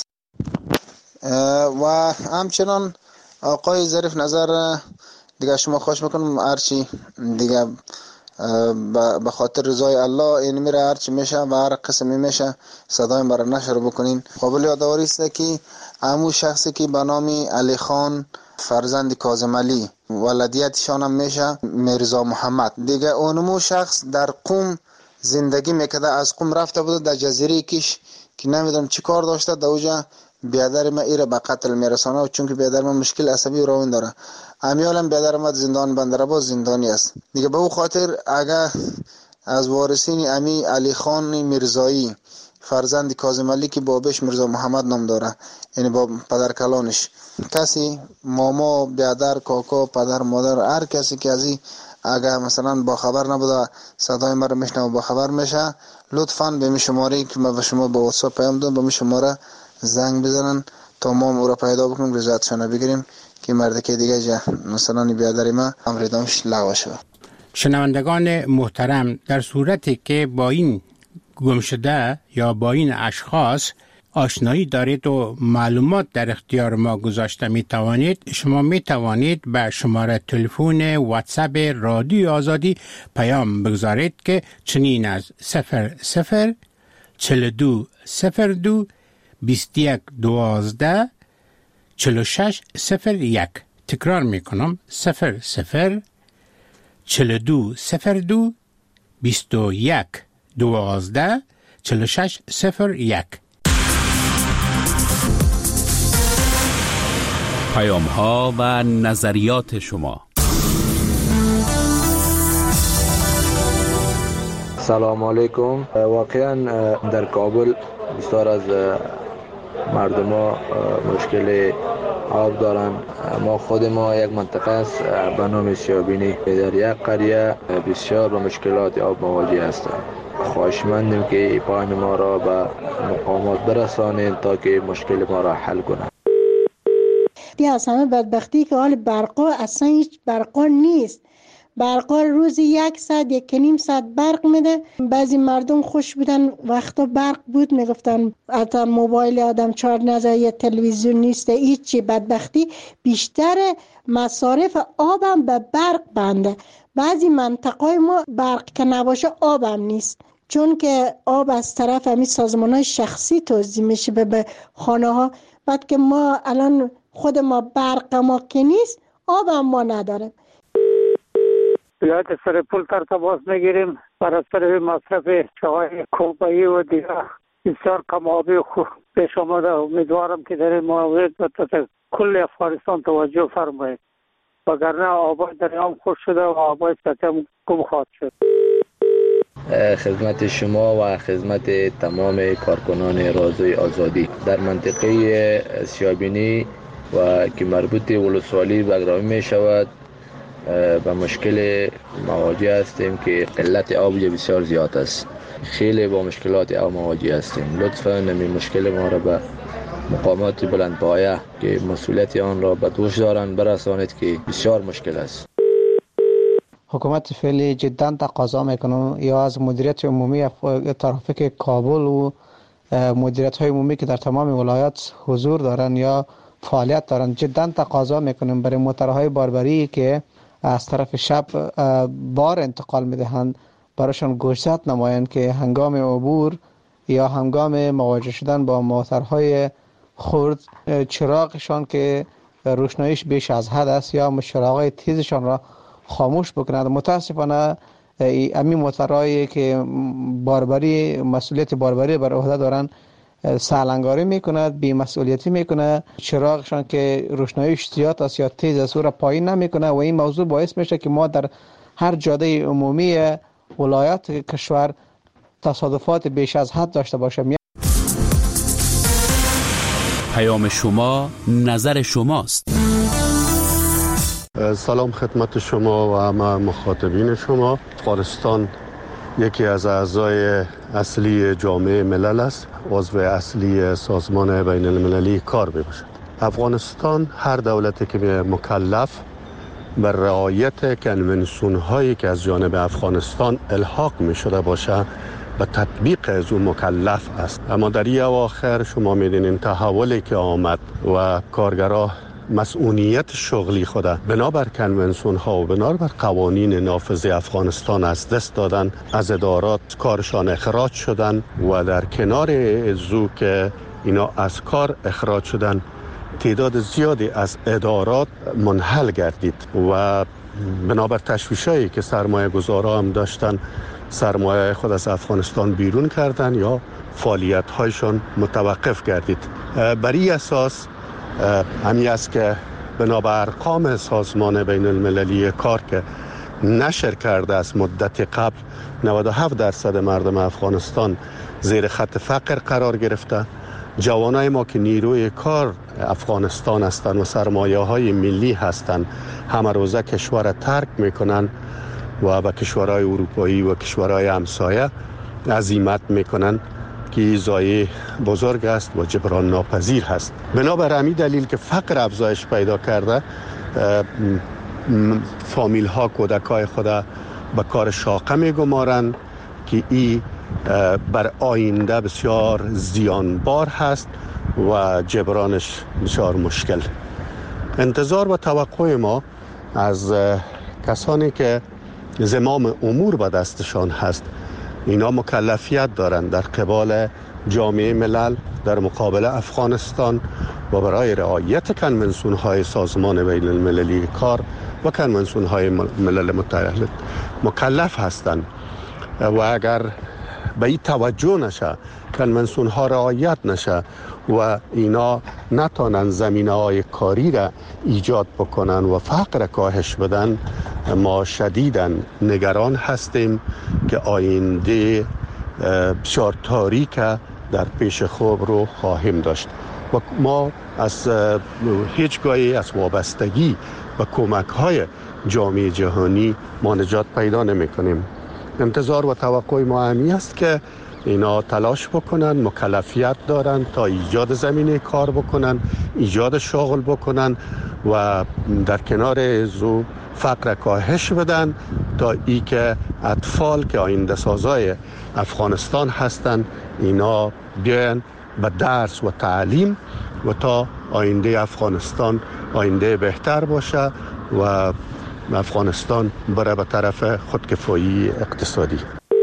[SPEAKER 8] و همچنان آقای ظریف نظر دیگه شما خواهش میکنم هرچی دیگه به خاطر رضای الله این میره هرچی میشه و هر قسمی میشه صدای مرا نشر بکنین. قابل یادآوری است که همون شخصی که به نام علی خان فرزند کاظم علی ولادیتشان هم میشه میرزا محمد دیگه اونمو شخص در قم زندگی میکرده، از قم رفته بوده در جزیره کش که نمیدونم چی کار داشته در اوجا بیادر ما ایره به قتل میرسانه و چون که بیادر ما مشکل عصبی روان داره امیالم بیادر ما زندان بندرعباس زندانی است دیگه. به او خاطر اگر از وارثین امی علی خان میرزایی فرزند کاظم علی که بابش میرزا محمد نام داره یعنی با پدر کلانش کسی ماما بیادر کاکا پدر مادر هر کسی که ازی اگر مثلا با خبر نبوده صدای ما رو میشنه و با خبر میشه لطفاً به می شماره که ما به شما با واتساپ پیام دادم به می شماره زنگ بزنن تا ما او را پیدا بکنیم رضایتشان بگیریم که مرد که دیگه جا مثلا بیادر ما امر اعدامش لغو شود.
[SPEAKER 7] شنوندگان محترم، در صورتی که با این گم شده یا با این اشخاص آشنایی دارید و معلومات در اختیار ما گذاشته می توانید شما می توانید به شماره تلفن واتساپ رادیو آزادی پیام بگذارید که چنین از صفر صفر چهل و دو صفر دو بیست و یک دوازده چهل و شش صفر یک. تکرار می کنم صفر صفر چهل و دو صفر دو بیست و یک دوازده چهل و شش صفر یک.
[SPEAKER 2] پیام ها و نظریات شما.
[SPEAKER 9] سلام علیکم. واقعا در کابل بسیار از مردم ها مشکل آب دارن. ما خود ما یک منطقه است به نام سیابینی در یک قریه بسیار با مشکلات آب مواجه هستند. خواهشمندیم که پیام ما را به مقامات برسانید تا که مشکل ما را حل کنند.
[SPEAKER 10] دیگه از همه بدبختی که حال برقا اصلا هیچ برقا نیست. برقا روزی یک ساعت یک نیم ساعت برق میده. بعضی مردم خوش بودن وقتا برق بود میگفتن حتی موبایل آدم چارج نزد یا تلویزیون نیست هیچی. بدبختی بیشتر مصارف آبم به برق بنده. بعضی منطقه ما برق که نباشه آبم نیست چون که آب از طرف همین سازمان‌های شخصی توزیع میشه به خانه ها. بعد که ما الان خود ما برق ما که نیست آب هم ما نداریم.
[SPEAKER 11] یاد سر پول تر تماس میگیریم برای سر مصرف چای کوبایی و دیگه بسیار کم آبی خوب پیش آمده. امیدوارم که در این مورد کل افغانستان توجه فرمایید وگرنه آبای دریام خوش شده و آبای سطح هم گم خواهد شد.
[SPEAKER 9] خدمت شما و خدمت تمام کارکنان رادیوی آزادی در منطقه سیابینی و که مربوط ولسوالی بگرامی می شود به مشکل مواجه هستیم که قلت آب بسیار زیاد است. خیلی با مشکلات آب مواجه هستیم. لطفاً این مشکل ما را به مقامات بلندپایه که مسئولیت آن را به دوش دارند برسانید که بسیار مشکل است.
[SPEAKER 12] حکومت فعلی جدا تقاضا میکنه یا از مدیریت عمومی ترافیک کابل و مدیریت های عمومی که در تمام ولایات حضور دارن یا فعالیت دارن جدا تقاضا میکنیم برای موتورهای باربری که از طرف شب بار انتقال میدهند برایشان گوشزد نمایند که هنگام عبور یا هنگام مواجه شدن با موترهای خرد چراغشان که روشناییش بیش از حد است یا چراغ‌های تیزشان را خاموش بکنند. متاسفانه امی موترهایی که باربری مسئولیت باربری بر عهده دارند سالنگاری میکند، بی مسئولیتی میکنه، چراغشان که روشناییش زیاد است یا تیز است او را پایین نمیکنه و این موضوع باعث میشه که ما در هر جاده عمومی ولایت کشور تصادفات بیش از حد داشته باشیم.
[SPEAKER 2] پیام شما نظر شماست.
[SPEAKER 13] سلام خدمت شما و همه مخاطبین شما. افغانستان یکی از اعضای اصلی جامعه ملل است، عضو اصلی سازمان بین المللی کار میباشد. افغانستان هر دولتی که مکلف بر رعایت کنونسیون هایی که از جانب افغانستان الحاق می شده باشه به تطبیق از اون مکلف است. اما در این اواخر شما میدونین تحولی که آمد و کارگرها مسئولیت شغلی خود بنابر کنونسیون ها و بنابر قوانین نافذ افغانستان از دست دادن، از ادارات کارشان اخراج شدن و در کنار ازو که اینا از کار اخراج شدن تعداد زیادی از ادارات منحل گردید و بنابر تشویشایی که سرمایه گذارا هم داشتن سرمایه خود از افغانستان بیرون کردن یا فعالیت هایشان متوقف گردید. بر این اساس همی است که بنابر ارقام سازمان بین المللی کار که نشر کرده از مدت قبل نود و هفت درصد مردم افغانستان زیر خط فقر قرار گرفته. جوانای ما که نیروی کار افغانستان هستند و سرمایه های ملی هستند همه روزه کشور ترک میکنن و به کشورهای اروپایی و کشورهای همسایه عزیمت میکنن که ضایعه بزرگ است و جبران ناپذیر هست. بنابر همین دلیل که فقر افزایش پیدا کرده فامیل ها کودکای خود به کار شاقه میگمارند که این بر آینده بسیار زیانبار هست و جبرانش بسیار مشکل. انتظار و توقع ما از کسانی که زمام امور به دستشان هست اینا مکلفیت دارند در قبال جامعه ملل در مقابل افغانستان و برای رعایت کنونسیون های سازمان بین المللی کار و کنونسیون های ملل متحد مکلف هستند و اگر به این توجه نشه، کنونسیون ها رعایت نشه و اینا نتانن زمینه های کاری را ایجاد بکنن و فقر کاهش بدن، ما شدیداً نگران هستیم که آینده بسیار تاریک در پیش خود رو خواهیم داشت و ما از هیچگاهی از وابستگی و کمک های جامعه جهانی ما نجات پیدا نمی کنیم. انتظار و توقع ما همی است که اینا تلاش بکنن، مکلفیت دارن تا ایجاد زمینه کار بکنن، ایجاد شغل بکنن و در کنار ازو فقر کاهش بدن تا ای که اطفال که آینده سازای افغانستان هستن اینا بیان به درس و تعلیم و تا آینده افغانستان آینده بهتر باشه و افغانستان بره به طرف خودکفایی اقتصادی.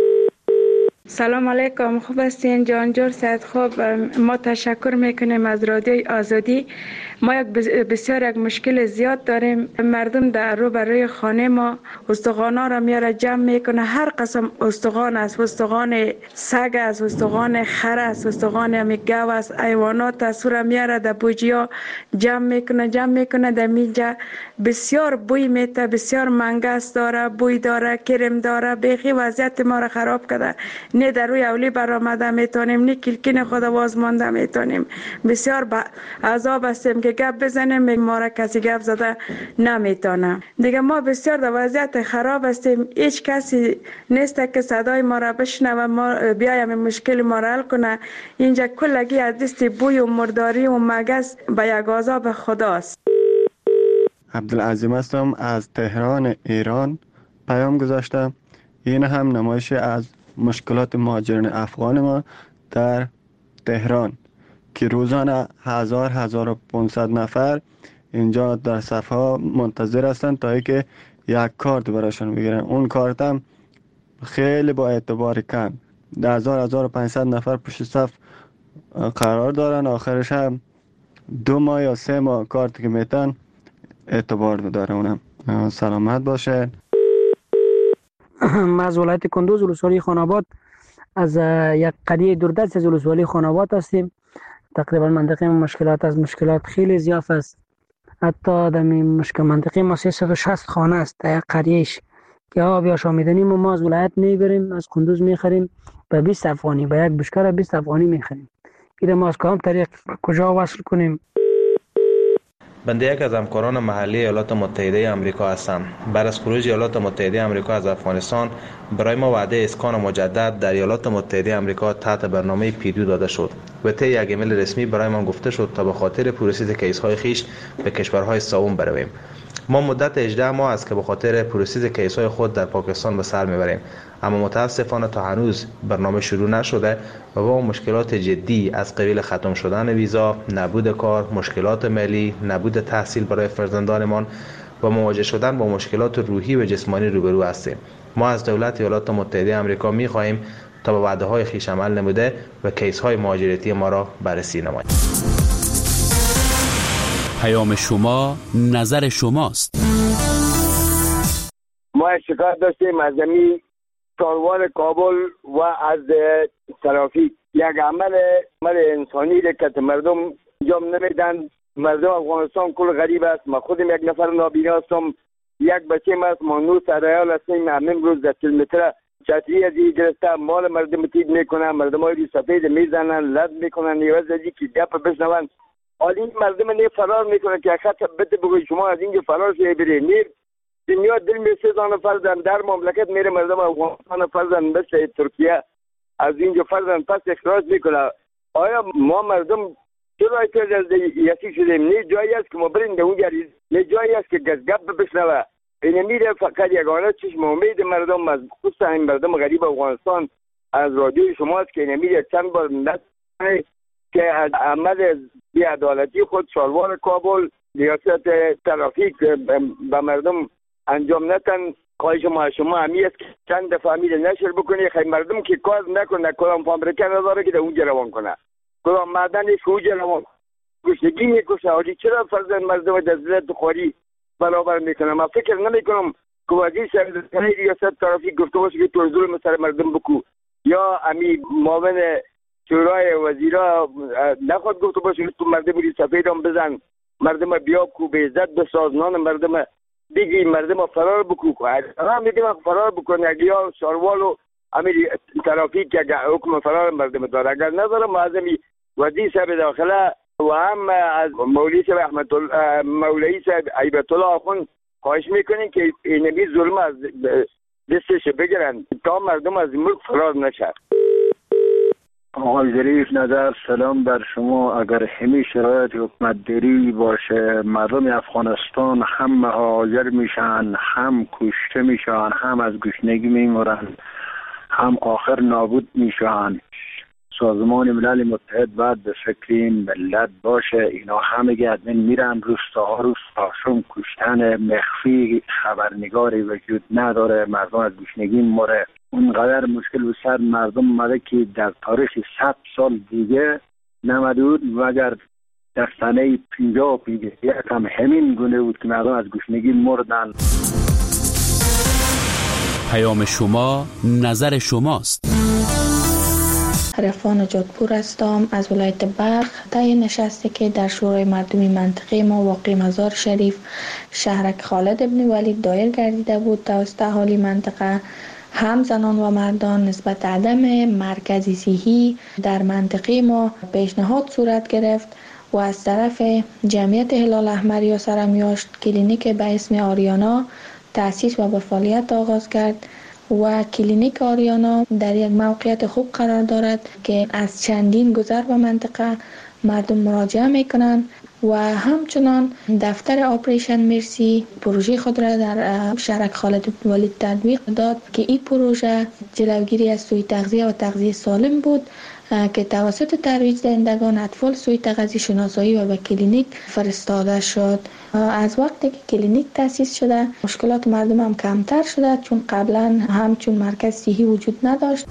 [SPEAKER 14] سلام علیکم، خوب هستین جانجور سید؟ خوب، ما تشکر میکنیم از رادیوی آزادی. ما یک بسیار یک مشکل زیاد داریم. مردم در رو برای خانه ما استخوانا را میاره جمع میکنه، هر قسم استخوان است، استخوان سگ است، استخوان خر است، استخوان همی گاو است، حیوانات است، را میاره در بوجیا جمع میکنه جمع میکنه در میجا. بسیار بوی میته، بسیار منگس داره، بوی داره، کرم داره، بیخی وضعیت ما را خراب کرده. نه در روی اولی برآمده میتونیم، نه کلکین خود باز مانده میتونیم. بسیار با عذاب هستیم که گپ بزنیم، ما را کسی گپ زده نمیتونه. دیگه ما بسیار در وضعیت خراب هستیم، هیچ کسی نیست که صدای ما را بشنوه و ما بیایم مشکل ما را حل کنه. اینجا کلگی از دست بوی و مرداری و مگس به یک عذاب خداست.
[SPEAKER 15] عبدالعظیم هستم از تهران ایران پیام گذاشتم. این هم نمایش از مشکلات مهاجرین افغان ما در تهران که روزانه هزار هزار و پانصد نفر اینجا در صفحه منتظر هستند تا اینکه یک کارت براشون بگیرن. اون کارت هم خیلی با اعتبار کم، ده هزار هزار و پانصد نفر پشت صف قرار دارن، آخرش هم دو ماه یا سه ماه کارت که میتن اعتبار داره. اونم سلامت باشه.
[SPEAKER 16] ما از ولایت کندوز ولسوالی خاناباد از یک قریه دوردست از ولسوالی خاناباد هستیم. تقریبا منطقه مشکلات از مشکلات خیلی زیاد است. حتی در مشکل منطقه ما سیصد و شصت خانه است در قریهش که آب یا شامیدنی ما از ولایت میبریم، از کندوز میخریم به بیست افغانی، به یک بشکر بیست افغانی میخریم. این ما از کدام طریق کجا وصل کنیم؟
[SPEAKER 17] بنده یک از همکاران محلی ایالات متحده آمریکا هستم. بعد از خروج ایالات متحده آمریکا از افغانستان برای ما وعده اسکان مجدد در ایالات متحده آمریکا تحت برنامه پیدو داده شد و طی یک ایمیل رسمی برای ما گفته شد تا به خاطر پروسس کیس‌های خیش به کشورهای سوم برویم. ما مدت هجده ماه است که به خاطر پروسس کیس‌های خود در پاکستان به سر میبریم، اما متاسفانه تا هنوز برنامه شروع نشده و با مشکلات جدی از قبیل ختم شدن ویزا، نبود کار، مشکلات مالی، نبود تحصیل برای فرزندانمان و مواجه شدن با مشکلات روحی و جسمانی روبرو هستیم. ما از دولت ایالات متحده آمریکا می‌خواهیم تا به وعده‌های خویش عمل نموده و کیس‌های مهاجرتی ما را بررسی نماید.
[SPEAKER 2] پیام شما نظر شماست.
[SPEAKER 18] ما شکایت داشتیم از زمین کاروان کابل و از ترافیک. یک عمل عمل انسانی را که مردم انجام نمیدن. مردم افغانستان کل غریب است. ما خودم یک نفر نابینا هستم، یک بچه ما است، ما نو سرایال هستیم. همین روز در کیلومتر چتری از این گرفته مال مردم تید میکنن، مردم های سفید میزنن، لد میکنن، نیوز ازی که گپ بشنون. حالی مردم نه فرار میکنه که خط بده بگوی شما از اینجا فرار شده بری. نیر دنیا دل می سیزان فرزن در مملکت میره، مردم افغانستان فرزن مثل ترکیه از اینجا فرزن پس اخراج میکنه. آیا ما مردم چرا ایتاز از یسی شدیم؟ نه جایی است که ما برین در اونجا، نه جایی است که گزگب بشنوه. این میره فقط یگانه چشم امید مردم از خصوصا این مردم غریب افغانستان از رادیوی شماست که این میره چند بار نتونه که از عمل بی‌عدالتی خود شالوار کابل ریاست ترافیک به مردم انجام نتن. خواهش ما شما همی است که چند دفعه میره نشر بکنی خیلی مردم که کار نکنه، کدام فابریکه نداره که در اونجا روان کنه، کدام معدنش که اونجا روان گشنگی میکشه. حالی چرا فرزن مردم در ذلت خواری برابر میکنه؟ من فکر نمیکنم که وزیر شهر ریاست ترافیک گفته باشه که تو ظلم سر مردم بکو، یا امی معاون شورای وزیرا نخواد گفته باشه که تو مردم ری سفید هم بزن، مردم بیا کو به عزت بساز، نان مردم دیگی مردم فرار بکو. هم میگم فرار بکنه اگه یا شاروال و امیر ترافیک که حکم فرار مردم داره، اگر نداره معظمی وزیر صاحب داخله و هم از مولوی صاحب احمد مولوی صاحب عیبت الله آخوند خواهش میکنین که اینمی ظلم از دستش بگیرن تا مردم از ملک فرار نشه.
[SPEAKER 19] آقای ظریف نظر، سلام بر شما. اگر همین شرایط حکومت داری باشه مردم افغانستان هم مهاجر میشن، هم کشته میشن، هم از گشنگی میمرن، هم آخر نابود میشن. سازمان ملل متحد باید به فکر این ملت باشه. اینا همه گردن میرن روستاها روستاشون کشتن مخفی، خبرنگاری وجود نداره، مردم از گشنگی مره. اونقدر مشکل به سر مردم مده که در تاریخ صد سال دیگه نمدود مگر در سنه پینجاه و پینجاه یک هم همین گونه بود که مردم از گشنگی مردن.
[SPEAKER 2] پیام شما نظر شماست.
[SPEAKER 20] رفاه نجاتپور هستم از ولایت بلخ. طی نشستی که در شورای مردمی منطقه ما واقع مزار شریف شهرک خالد ابن ولید دایر گردیده بود توسط اهالی منطقه، هم زنان و مردان نسبت عدم مرکزی صحی در منطقه ما پیشنهاد صورت گرفت و از طرف جمعیت هلال احمر یا سرمیاشت کلینیک به اسم آریانا تأسیس و به فعالیت آغاز کرد و کلینیک آریانا در یک موقعیت خوب قرار دارد که از چندین گذر به منطقه مردم مراجعه میکنن و همچنان دفتر آپریشن مرسی پروژه خود را در شهرک خالد بن ولید تطبیق داد که این پروژه جلوگیری از سوء تغذیه و تغذیه سالم بود که توسط ترویج دهندگان اطفال سوی تغذیه شناسایی و به کلینیک فرستاده شد. از وقتی که کلینیک تأسیس شده مشکلات مردم هم کمتر شده، چون قبلا همچون مرکز صحی وجود نداشت.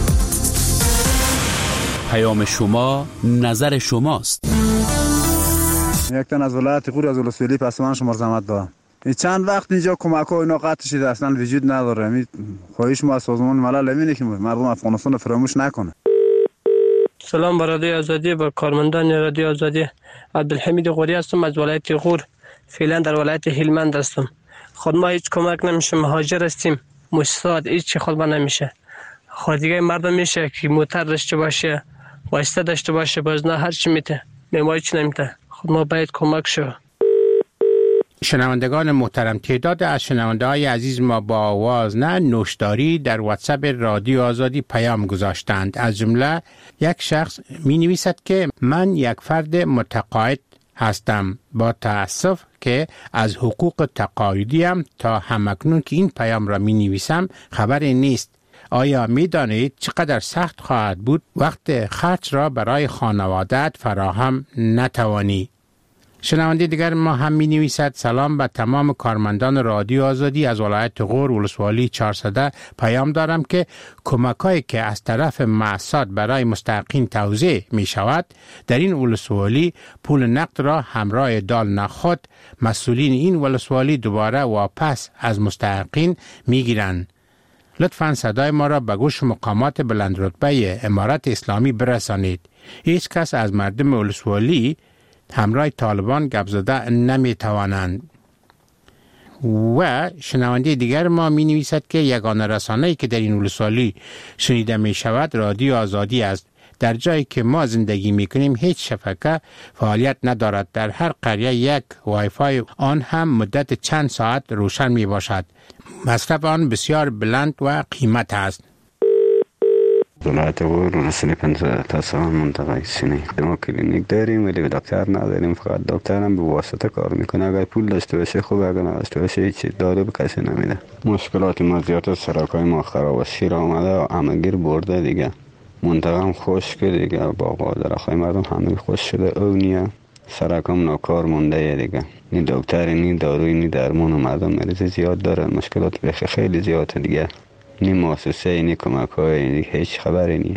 [SPEAKER 2] پیام شما نظر شماست.
[SPEAKER 21] یک تن از ولایت غور از ولسوالی پسمان شما زحمت دارم. این چند وقت اینجا کمک ها اینا قطع شده، اصلا وجود نداره. می خواهش ما از سازمان ملل همینه که مردم افغانستان فراموش نکنه.
[SPEAKER 22] سلام بر رادیو آزادی، بر کارمندان رادیو آزادی. عبدالحمید غوری هستم از ولایت غور، فعلا در ولایت هلمند هستم. خود ما هیچ کمک نمیشه، مهاجر هستیم، مستعد هیچ خود ما نمیشه. خود دیگه مردم میشه که موتر داشته باشه، واسطه داشته باشه، باز نه هر چی میته، ما هیچ نمیته. خود ما باید کمک شو.
[SPEAKER 7] شنوندگان محترم، تعداد از شنونده های عزیز ما با آواز نه نوشداری در واتساپ رادیو آزادی پیام گذاشتند. از جمله یک شخص می نویسد که من یک فرد متقاعد هستم، با تأسف که از حقوق تقاعدیم تا همکنون که این پیام را می نویسم خبری نیست. آیا می دانید چقدر سخت خواهد بود وقت خرج را برای خانواده‌ات فراهم نتوانی؟ شنونده دیگر ما هم می نویسد سلام به تمام کارمندان رادیو آزادی از ولایت غور ولسوالی چهارصد. پیام دارم که کمک‌هایی که از طرف مؤسسات برای مستحقین توزیع می شود در این ولسوالی پول نقد را همراه دال نخود مسئولین این ولسوالی دوباره واپس از مستحقین می گیرند. لطفاً صدای ما را به گوش مقامات بلند رتبه امارت اسلامی برسانید. هیچ کس از مردم ولسوالی همراه طالبان گپ زده نمی توانند. و شنونده دیگر ما می نویسد که یگانه رسانه‌ای که در این ولسوالی شنیده می شود رادیو آزادی است. در جایی که ما زندگی می کنیم هیچ شبکه فعالیت ندارد. در هر قریه یک وای فای آن هم مدت چند ساعت روشن می باشد. مصرف آن بسیار بلند و قیمت است.
[SPEAKER 23] ولایت غور ولسوالی پنجاه تا سوان منطقه سینه. ما کلینیک داریم ولی دکتر نداریم، فقط دکتر هم به واسطه کار میکنه. اگر پول داشته باشه خوب، اگر نداشته باشه هیچ دارو به کسی نمیده. مشکلات ما زیاد است، سرکای ما خراب است، شیر آمده و همگیر برده دیگه. منطقه هم خشک دیگه، باغ و درختای مردم همه خشک شده، او نیه. سرکم ناکار مونده دیگه. نی دکتر نی داروی نی درمان، مردم مریض زیاد داره، مشکلات بخی خیلی زیاده دیگه. نی مؤسسه نی کمک های هیچ خبری نی.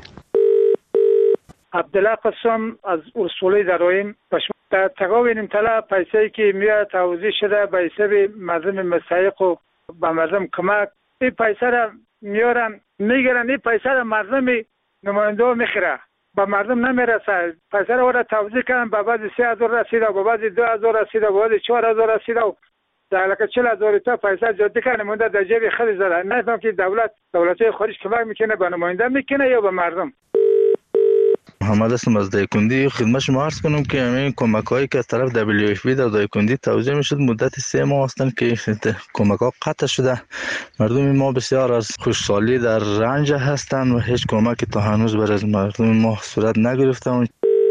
[SPEAKER 11] عبدالله قسم از ولسوالی درایم. در تقاوین طلا پیسه‌ای که میاد توزیع شده به حساب مردم مستحق و به مردم کمک، این پیسه را میارن میگیرن، این پیسه را مردم نماینده میخره، به مردم نمیرسه. پیسه را وارد توزیع کردن، به بعد سه هزار رسیده، به بعد دو هزار رسیده، به بعد چهار هزار رسیده و در لکه چهل هزار تا پیسه جدی کنه مونده در جیب خیلی زده. نفهم که دولت دولت‌های خارج کمک میکنه به نماینده میکنه یا به مردم.
[SPEAKER 24] محمد هستم از دایکندی. خدمت شما عرض کنم که همین کمک هایی که از طرف دبلیو اف پی در دایکندی توزیع میشد مدت سه ماه هستند که کمک ها قطع شده. مردم ما بسیار از خوشحالی در رنج هستند و هیچ کمکی تا هنوز برای مردم ما صورت نگرفته.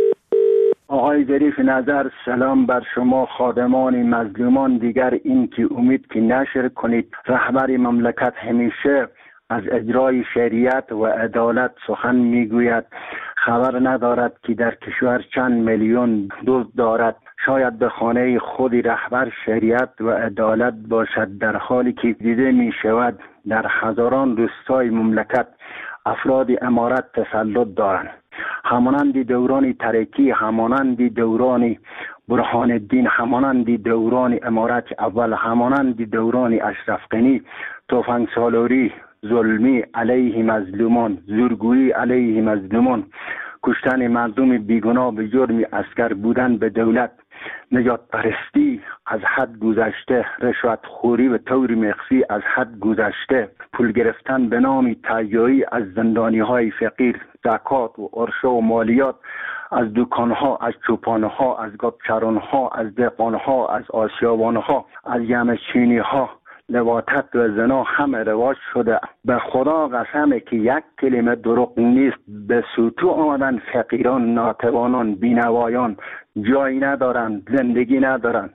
[SPEAKER 19] آقای ظریف نظر، سلام بر شما خادمان مظلومان. دیگر این که امید که نشر کنید. رهبر مملکت همیشه از اجرای شریعت و عدالت سخن میگوید، خبر ندارد که در کشور چند میلیون دزد دارد. شاید به خانه خودی رهبر شریعت و عدالت باشد، در حالی که دیده می شود در هزاران روستای مملکت افراد امارت تسلط دارند، همانند دوران ترکی، همانند دوران برهان الدین، همانند دوران امارت اول، همانند دوران اشرف غنی. تفنگ سالاری، ظلمی علیه مظلومان، زورگویی علیه مظلومان، کشتن مردم بیگناه به جرم اسکر بودن به دولت، نجات پرستی از حد گذشته، رشوت خوری و طور مخفی از حد گذشته، پول گرفتن به نام تهیایی از زندانی های فقیر، زکات و عرشه و مالیات از دکان ها، از چوپان ها، از گابچران ها، از دهقان ها، از آسیابان ها، از یمچینی ها، لواطت و زنا همه رواج شده. به خدا قسمه که یک کلمه دروغ نیست. به سوتو آمدن فقیران، ناتوانان، بینوایان جایی ندارن، زندگی ندارن.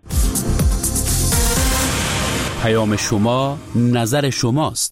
[SPEAKER 2] پیام شما نظر شماست.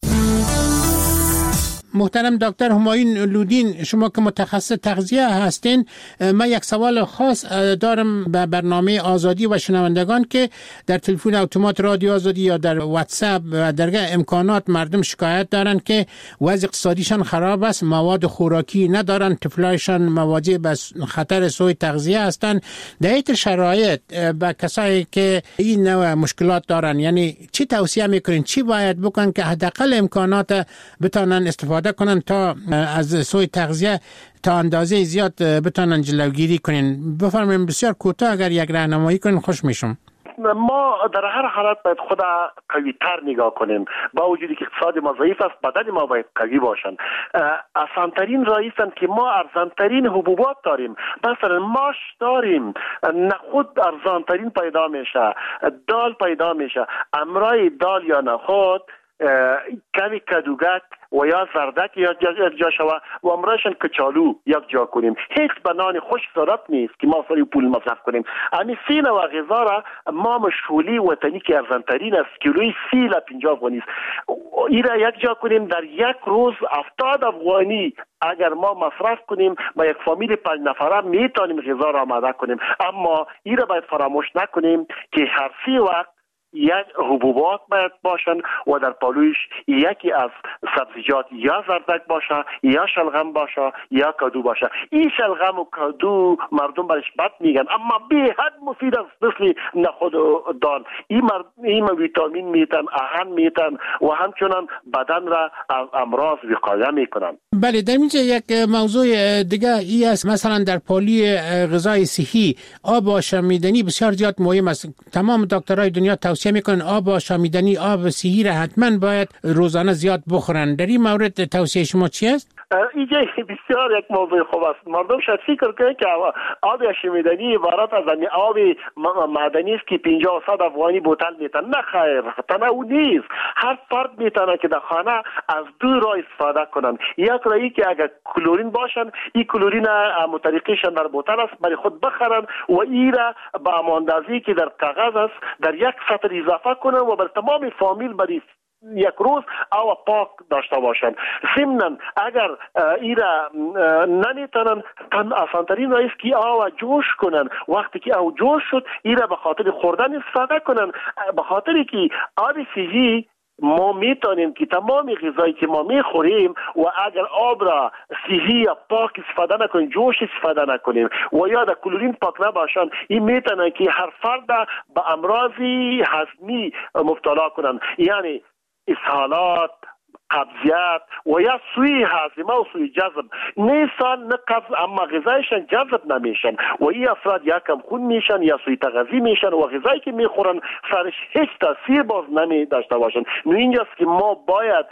[SPEAKER 7] محترم دکتر همایون لودین، شما که متخصص تغذیه هستین، من یک سوال خاص دارم به برنامه آزادی و شنوندگان که در تلفن اتومات رادیو آزادی یا در واتساپ و درگاه امکانات مردم شکایت دارن که وضع اقتصادیشان خراب است، مواد خوراکی ندارن، طفلایشان مواجه به خطر سوء تغذیه هستند. در این شرایط به کسایی که این نوع مشکلات دارن، یعنی چی توصیه میکنین، چی باید بکنن که حداقل امکانات بتونن استفاده کنن تا از سوء تغذیه تا اندازه زیاد بتونن جلوگیری کنین؟ بفرمایید بسیار کوتاه اگر یک راهنمایی کنین خوش میشم.
[SPEAKER 1] ما در هر حالت باید خود قوی تر نگاه کنیم. با وجودی که اقتصاد ما ضعیف است، بدن ما باید قوی باشن. آسانترین راه است که ما ارزانترین حبوبات داریم. مثلا ماش داریم، نخود ارزانترین پیدا میشه، دال پیدا میشه. امرای دال یا نخود کمی کدوگک و یا زردک یا جا شوه و امرایشان کچالو یک جا کنیم. هیچ بنان خوش ضرورت نیست که ما سری پول مصرف کنیم. امی سیل و غذا را ما مشغولی وطنی که ارزانترین است، کیلوی سیل پنجاه افغانی است، این را یک جا کنیم. در یک روز هفتاد افغانی اگر ما مصرف کنیم با یک فامیل پنج نفره میتونیم غذا را آماده کنیم. اما این را باید فراموش نکنیم که هر سی وقت یک حبوبات باید باشن و در پالویش یکی از سبزیجات یا زردک باشه یا شلغم باشه یا کدو باشه. این شلغم و کدو مردم برش بد میگن اما به حد مفید است، مثل نخود و دال. این مرد... این ویتامین میتن، آهن میتن و همچنان بدن را از امراض وقایه میکنن.
[SPEAKER 7] بله، در اینجا یک موضوع دیگه ای است، مثلا در پالی غذای صحی آب آشامیدنی بسیار زیاد مهم است. تمام دکترای دنیا توصیه میکنن آب آشامیدنی، آب صحی را حتما باید روزانه زیاد بخورن. در این مورد توصیه شما چی است؟
[SPEAKER 1] اینجا بسیار یک موضوع خوب است. مردم شاید فکر کنه که آب آشامیدنی عبارت از آب معدنی است که پنجاه و صد افغانی بوتل میتن. نه خیر، تنها نیست. هر فرد میتونه که در خانه از دو راه استفاده کنن. یک راهی که اگر کلورین باشن، این کلورین متریقیشان در بوتل است برای خود بخرن و این را با اماندازی که در کاغذ است در یک سطر اضافه کنن و بر تمام فامیل برای یک روز او پاک داشته باشن. ضمناً اگر ایرا نمیتونن، تن آسانترین راه است که او جوش کنن. وقتی که او جوش شد ایرا به خاطر خوردن استفاده کنن، به خاطری که آب صحی ما میتونیم که تمام غذایی که ما میخوریم و اگر آب را صحی یا پاک استفاده نکنیم، جوش استفاده نکنیم و یا در کلورین پاک نباشن، این میتونه که هر فرد به امراضی هضمی مبتلا کنن، یعنی اسهالات، قبضیت و یا سوی هاضمه و سوی جذب. نیستان نه قبض اما غذایشان جذب نمیشن و این افراد یا کم خون میشن یا سوی تغذی میشن و غذایی که میخورن سرش هیچ تاثیر باز نمی داشته باشن. نو اینجاست که ما باید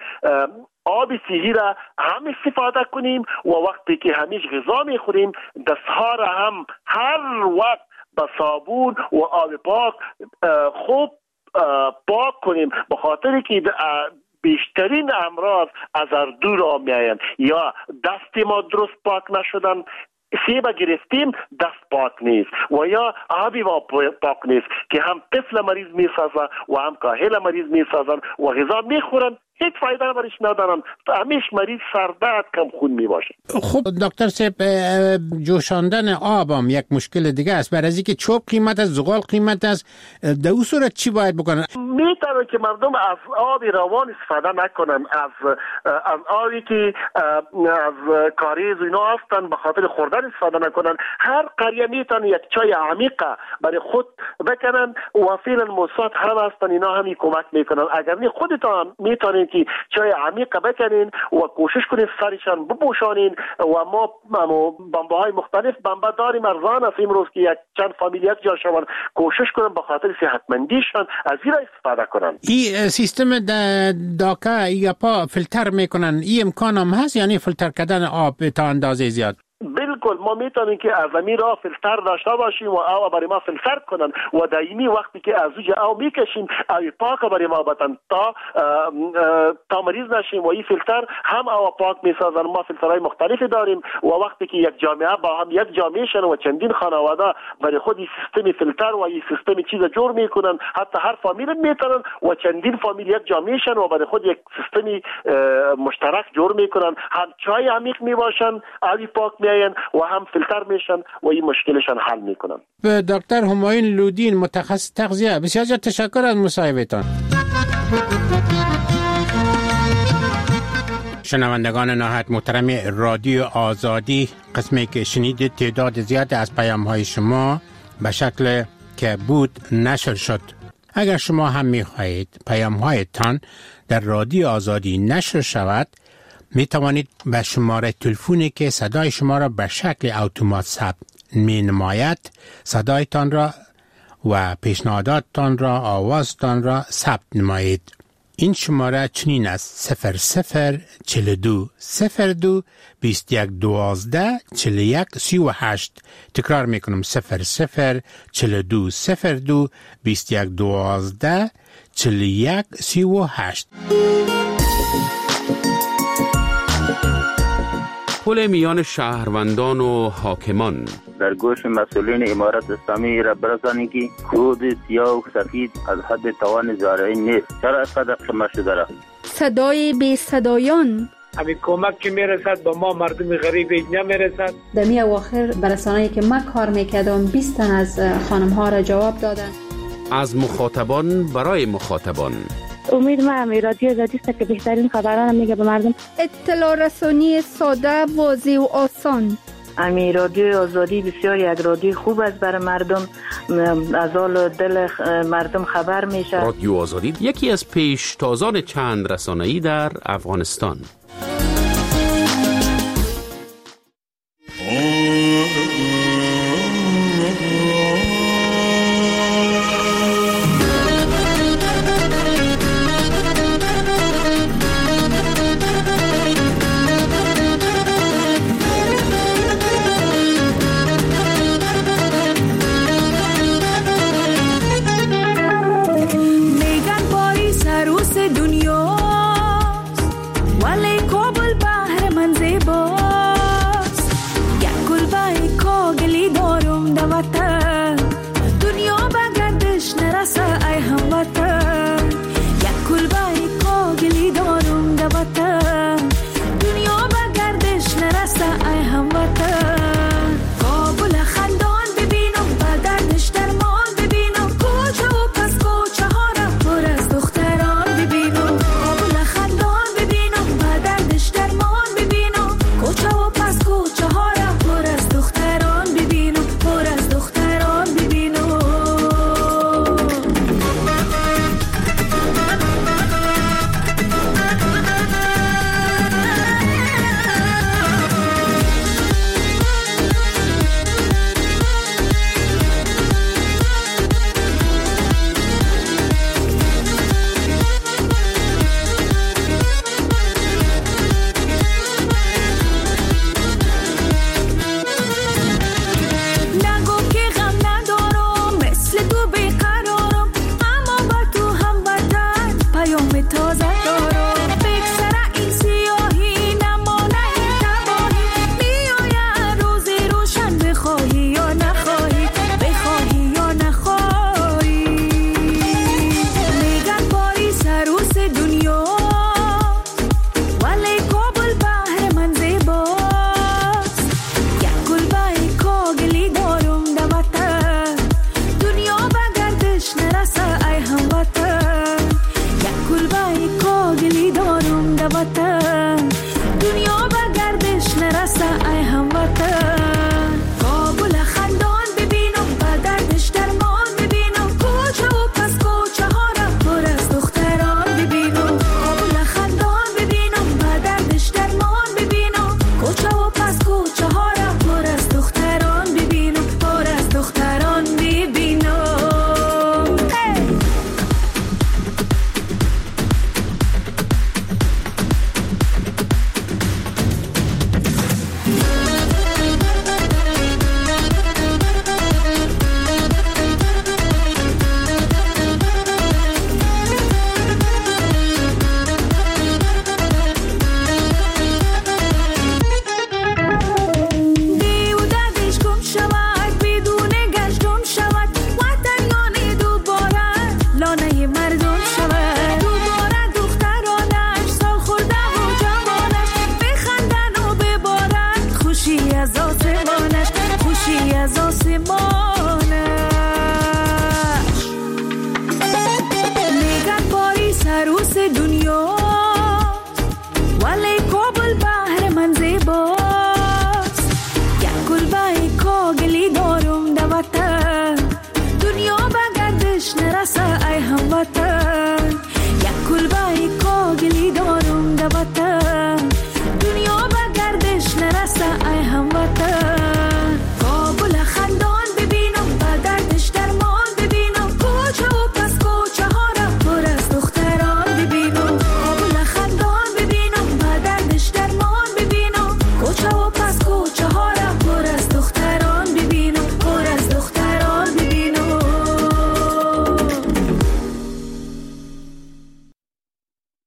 [SPEAKER 1] آب صحی را هم استفاده کنیم و وقتی که همیش غذا میخوریم دستها را هم هر وقت با صابون و آب پاک خوب پاک کنیم، به خاطر که بیشترین امراض از اردو را می آیند. یا دست ما درست پاک نشدن، سیب گرفتیم دست پاک نیست و یا آبی ما پاک نیست که هم طفل مریض می سازن و هم کاهل مریض می سازن و غذا می خورن هیچ فایده برش ندارن، همیش مریض سردرد کم خون می باشه.
[SPEAKER 7] خب دکتر صاحب، جوشاندن آب هم یک مشکل دیگه است. برای از اینکه چوب قیمت است، زغال قیمت است، در اون صورت چی باید بکنن؟
[SPEAKER 1] میتونه که مردم از آب روان استفاده نکنن، از از آبی که از کاریز و اینا هستن به خاطر خوردن استفاده نکنن. هر قریه میتونه یک چای عمیقه برای خود بکنن و فعلا موساد هم هستن، اینا هم کمک میکنن. اگر نه خودتان میتونین که چای عمیق بکنین و کوشش کنین سرشان بپوشانین و ما بمبه های مختلف بمبه داریم، ارزان است امروز که یک چند فامیل یک جا شون، کوشش کنن به خاطر صحتمندیشان از این استفاده کنن.
[SPEAKER 7] این سیستم داکا یا پا فیلتر میکنن، این امکان هم هست، یعنی فیلتر کردن آب تا اندازه زیاد؟
[SPEAKER 1] بالکل بالکل ما میتونیم که از امیر را فیلتر داشته باشیم و او برای ما فیلتر کنن و دائمی وقتی که از اوج او میکشیم او پاک برای ما بتن تا تا مریض نشیم و این فیلتر هم او پاک میسازن. ما فیلترهای مختلفی داریم و وقتی که یک جامعه با هم یک جامعه شن و چندین خانواده برای خود این سیستم فیلتر و این سیستم چیز جور میکنن، حتی هر فامیل میتونن و چندین فامیل یک جامعه شن و برای خود یک سیستم مشترک جور میکنن، هم چای عمیق میباشن آبی پاک میاین و هم فیلتر میشن و این مشکلشان حل میکنن.
[SPEAKER 7] به دکتر همایون لودین متخصص تغذیه بسیار تشکر از مصاحبهتان. شنوندگان نهایت محترم رادیو آزادی، قسمی که شنید تعداد زیاد از پیام های شما به شکل که بود نشر شد. اگر شما هم می خواهید پیام هایتان در رادیو آزادی نشر شود، می توانید به شماره تلفنی که صدای شما را به شکل اتومات ثبت می نماید صدایتان را و پیشنهاداتتان را آوازتان را ثبت نمایید. این شماره چنین است: صفر صفر چل دو صفر دو بیست یک دوازده چل یک سی و هشت. تکرار میکنم: صفر صفر چل دو صفر دو بیست یک دوازده چل یک سی و هشت.
[SPEAKER 2] پل میان شهروندان و حاکمان
[SPEAKER 3] در گوش مسئولین امارت اسلامی را برسانید که کود سیاه و سفید از حد توان زارعین نیست. چرا اینقدر خمه شده را؟
[SPEAKER 4] صدای بی صدایان،
[SPEAKER 11] همین کمک که میرسد با ما مردم غریب نمیرسد.
[SPEAKER 4] در می اواخر برسانه‌ای که ما کار میکردم بیست تن از خانم ها را جواب دادن.
[SPEAKER 2] از مخاطبان برای مخاطبان.
[SPEAKER 5] امید ما همی رادیو آزادی است که بهترین خبران میگه به مردم.
[SPEAKER 4] اطلاع رسانی ساده، واضح و آسان.
[SPEAKER 5] امی رادیو آزادی بسیار یک رادیو خوب است برای مردم، از حال دل مردم خبر میشه.
[SPEAKER 2] رادیو آزادی یکی از پیشتازان چند رسانه‌ای در افغانستان.
[SPEAKER 6] دنیا ولی کابل بحر من زیباست. یک کلبه کاغلی دارم در وطن، دنیا به گردش نرسه ای هموطن. یک کلبه کاغلی دارم در وطن،